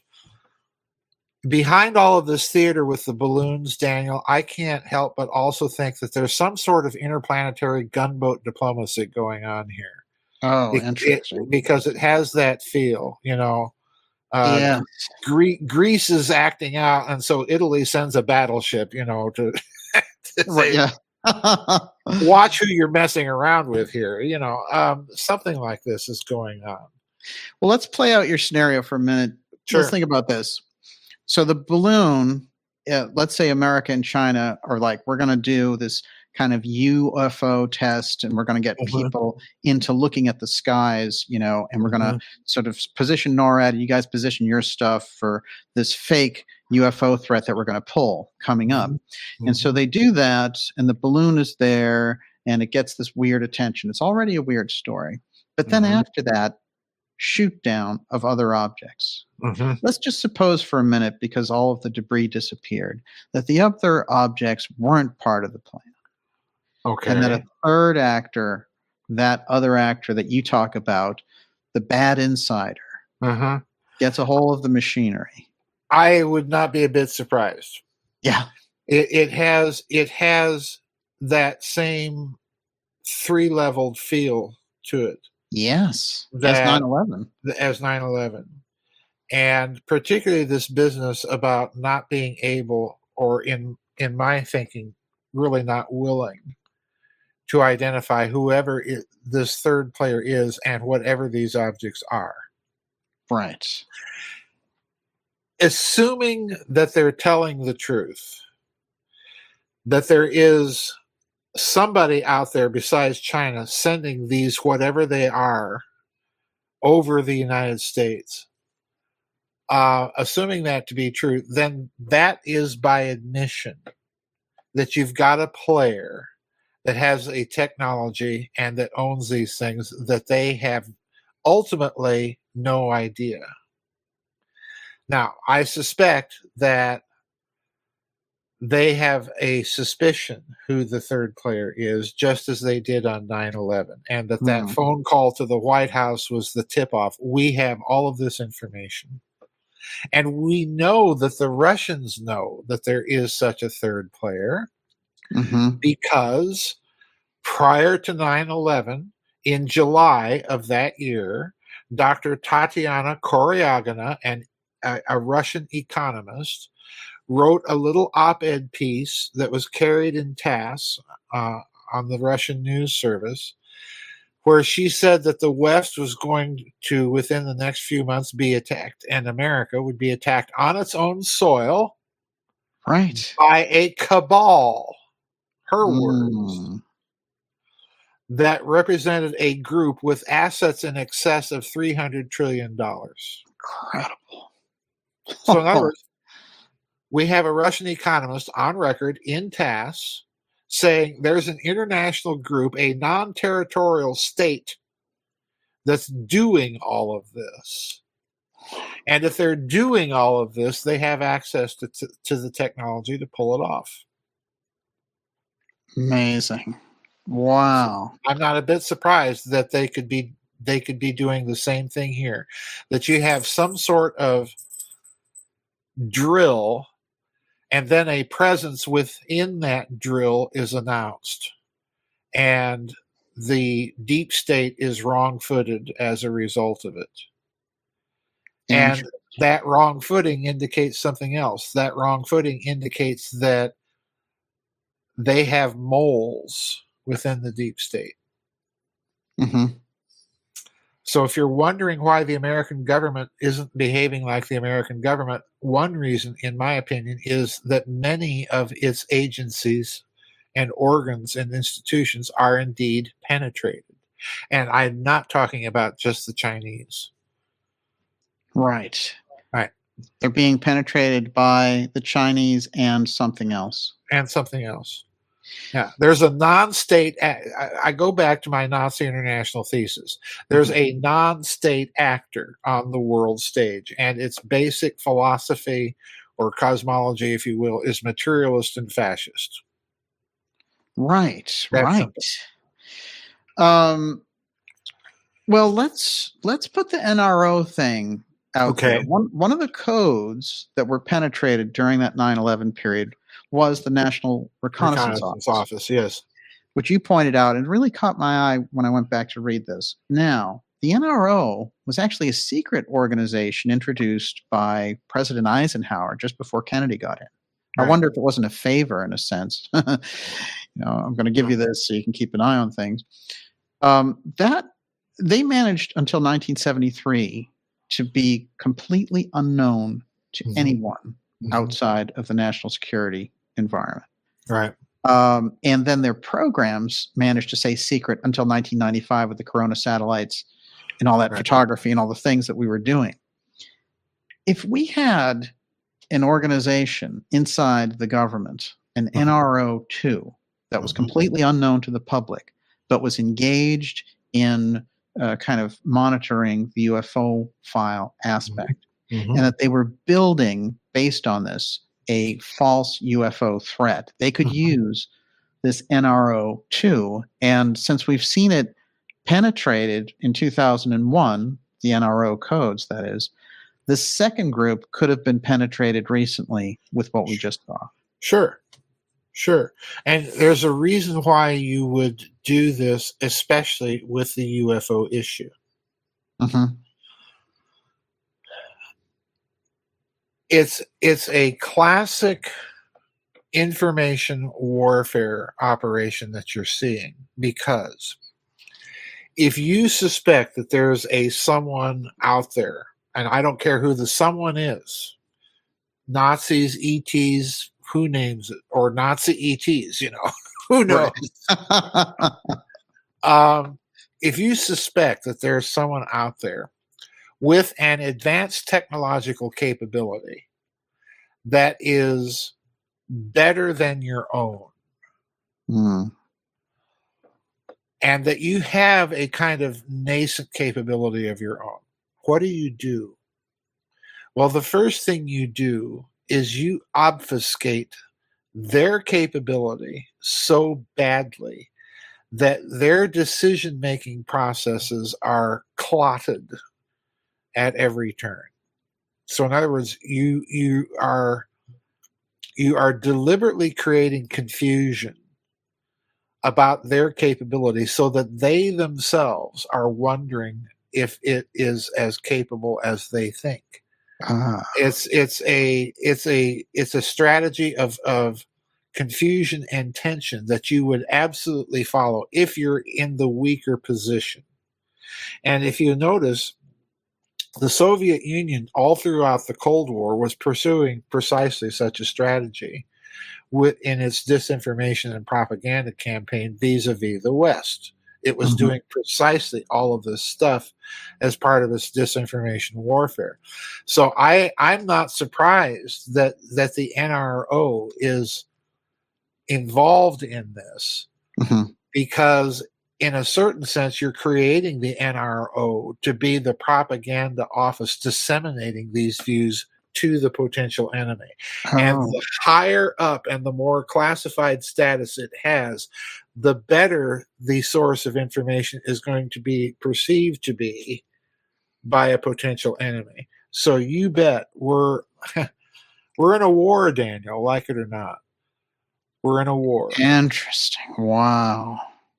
B: behind all of this theater with the balloons, Daniel, I can't help but also think that there's some sort of interplanetary gunboat diplomacy going on here.
A: Oh,
B: it,
A: interesting.
B: It, because it has that feel, you know. Uh,
A: yeah.
B: Gre- Greece is acting out, and so Italy sends a battleship, you know, to, to say,
A: yeah.
B: watch who you're messing around with here. You know, um, something like this is going on.
A: Well, let's play out your scenario for a minute.
B: Sure.
A: Let's think about this. So the balloon, uh, let's say America and China are like, we're going to do this kind of U F O test, and we're going to get mm-hmm. people into looking at the skies, you know, and we're going to mm-hmm. sort of position NORAD, you guys position your stuff for this fake U F O threat that we're going to pull coming up. Mm-hmm. And so they do that, and the balloon is there, and it gets this weird attention. It's already a weird story. But then mm-hmm. after that, shoot down of other objects. Mm-hmm. Let's just suppose for a minute, because all of the debris disappeared, that the other objects weren't part of the plan.
B: Okay.
A: And that a third actor, that other actor that you talk about, the bad insider, mm-hmm. gets a hold of the machinery.
B: I would not be a bit surprised.
A: Yeah.
B: It, it has it has that same three-leveled feel to it.
A: Yes. As nine eleven.
B: As nine eleven. And particularly this business about not being able, or in in my thinking, really not willing to identify whoever it, this third player is and whatever these objects are.
A: Right.
B: Assuming that they're telling the truth, that there is somebody out there besides China sending these, whatever they are, over the United States. Uh, assuming that to be true, then that is by admission that you've got a player that has a technology and that owns these things that they have ultimately no idea. Now, I suspect that they have a suspicion who the third player is, just as they did on nine eleven, and that that
A: Mm.
B: phone call to the White House was the tip-off. We have all of this information. And we know that the Russians know that there is such a third player,
A: Mm-hmm.
B: because prior to nine eleven, in July of that year, Doctor Tatiana Koryagina, and a, a Russian economist, wrote a little op-ed piece that was carried in TASS uh, on the Russian news service, where she said that the West was going to, within the next few months, be attacked, and America would be attacked on its own soil,
A: right,
B: by a cabal, her
A: mm.
B: words, that represented a group with assets in excess of three hundred trillion dollars.
A: Incredible.
B: So in other words, we have a Russian economist on record in TASS saying there's an international group, a non-territorial state, that's doing all of this. And if they're doing all of this, they have access to, to, to the technology to pull it off.
A: Amazing. Wow.
B: I'm not a bit surprised that they could be they could be doing the same thing here. That you have some sort of drill, and then a presence within that drill is announced. And the deep state is wrong-footed as a result of it. And that wrong footing indicates something else. That wrong footing indicates that they have moles within the deep state.
A: Mm-hmm.
B: So if you're wondering why the American government isn't behaving like the American government, one reason, in my opinion, is that many of its agencies and organs and institutions are indeed penetrated. And I'm not talking about just the Chinese.
A: Right.
B: Right.
A: They're being penetrated by the Chinese and something else.
B: And something else. Yeah, there's a non-state. I go back to my Nazi International thesis. There's a non-state actor on the world stage, and its basic philosophy or cosmology, if you will, is materialist and fascist.
A: Right,
B: That's
A: right.
B: simple.
A: Um, well, let's let's put the N R O thing out
B: Okay.
A: there. One one of the codes that were penetrated during that nine eleven period was the National Reconnaissance,
B: Reconnaissance
A: Office,
B: Office, yes.
A: which you pointed out and really caught my eye when I went back to read this. Now, the N R O was actually a secret organization introduced by President Eisenhower just before Kennedy got in.
B: Right.
A: I wonder if it wasn't a favor in a sense. you know, I'm going to give you this so you can keep an eye on things. Um, that they managed until nineteen seventy-three to be completely unknown to
B: Mhm.
A: anyone
B: Mhm.
A: outside of the national security environment.
B: Right.
A: Um, and then their programs managed to stay secret until nineteen ninety-five with the Corona satellites and all that
B: Right.
A: photography and all the things that we were doing. If we had an organization inside the government, an
B: Mhm.
A: N R O two, that was
B: Mhm.
A: completely unknown to the public, but was engaged in uh, kind of monitoring the U F O file aspect,
B: Mhm.
A: and that they were building, based on this, a false U F O threat, they could
B: Mhm.
A: use this N R O two. And since we've seen it penetrated in two thousand one, the N R O codes, that is, the second group could have been penetrated recently with what we just saw.
B: Sure. Sure. And there's a reason why you would do this, especially with the U F O issue.
A: Mm-hmm.
B: It's it's a classic information warfare operation that you're seeing, because if you suspect that there's a someone out there, and I don't care who the someone is, Nazis, E Ts, who names it, or Nazi E Ts, you know, Who knows? Right. um, if you suspect that there's someone out there with an advanced technological capability that is better than your own,
A: mm.
B: and that you have a kind of nascent capability of your own, what do you do? Well, the first thing you do is you obfuscate their capability so badly that their decision-making processes are clotted at every turn. So in other words, you you are you are deliberately creating confusion about their capability so that they themselves are wondering if it is as capable as they think.
A: Ah.
B: It's it's a it's a it's a strategy of of confusion and tension that you would absolutely follow if you're in the weaker position. And if you notice, the Soviet Union all throughout the Cold War was pursuing precisely such a strategy in its disinformation and propaganda campaign vis-a-vis the West. It was mm-hmm. doing precisely all of this stuff as part of its disinformation warfare. So I, I'm not surprised that, that the N R O is involved in this
A: mm-hmm.
B: because in a certain sense, you're creating the N R O to be the propaganda office disseminating these views to the potential enemy. Oh. And the higher up and the more classified status it has, the better the source of information is going to be perceived to be by a potential enemy. So you bet we're we're in a war, Daniel, like it or not. We're in a war.
A: Interesting. Wow.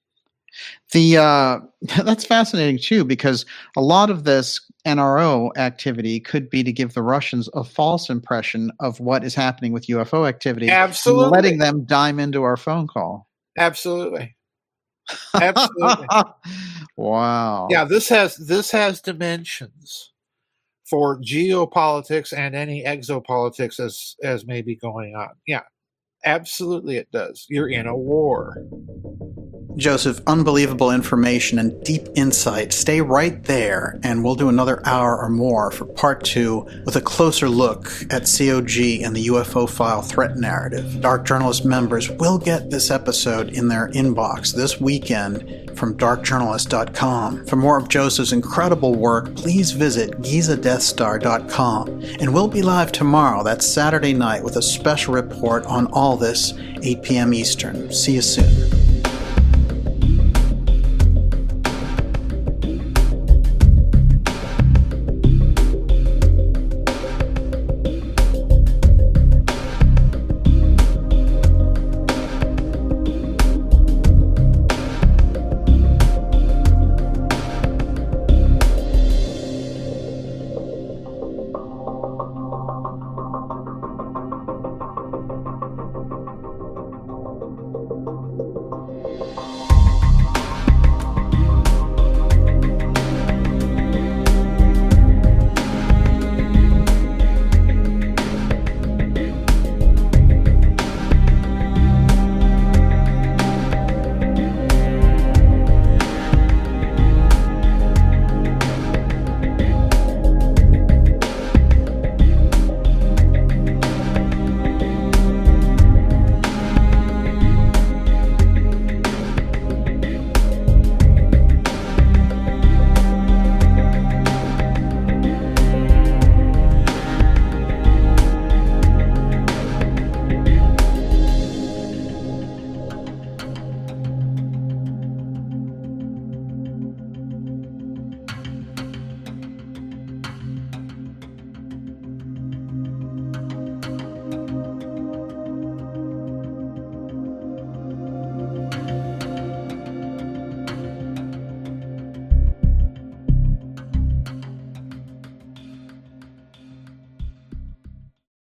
A: The uh, that's fascinating too, because a lot of this N R O activity could be to give the Russians a false impression of what is happening with U F O activity.
B: Absolutely.
A: Letting them dime into our phone call.
B: Absolutely. Absolutely.
A: Wow.
B: Yeah, this has this has dimensions for geopolitics and any exopolitics as as may be going on. Yeah. Absolutely it does. You're in a war.
A: Joseph, unbelievable information and deep insight. Stay right there, and we'll do another hour or more for part two with a closer look at C O G and the U F O file threat narrative. Dark Journalist members will get this episode in their inbox this weekend from dark journalist dot com. For more of Joseph's incredible work, please visit giza death star dot com. And we'll be live tomorrow, that's Saturday night, with a special report on all this, eight p.m. Eastern. See you soon.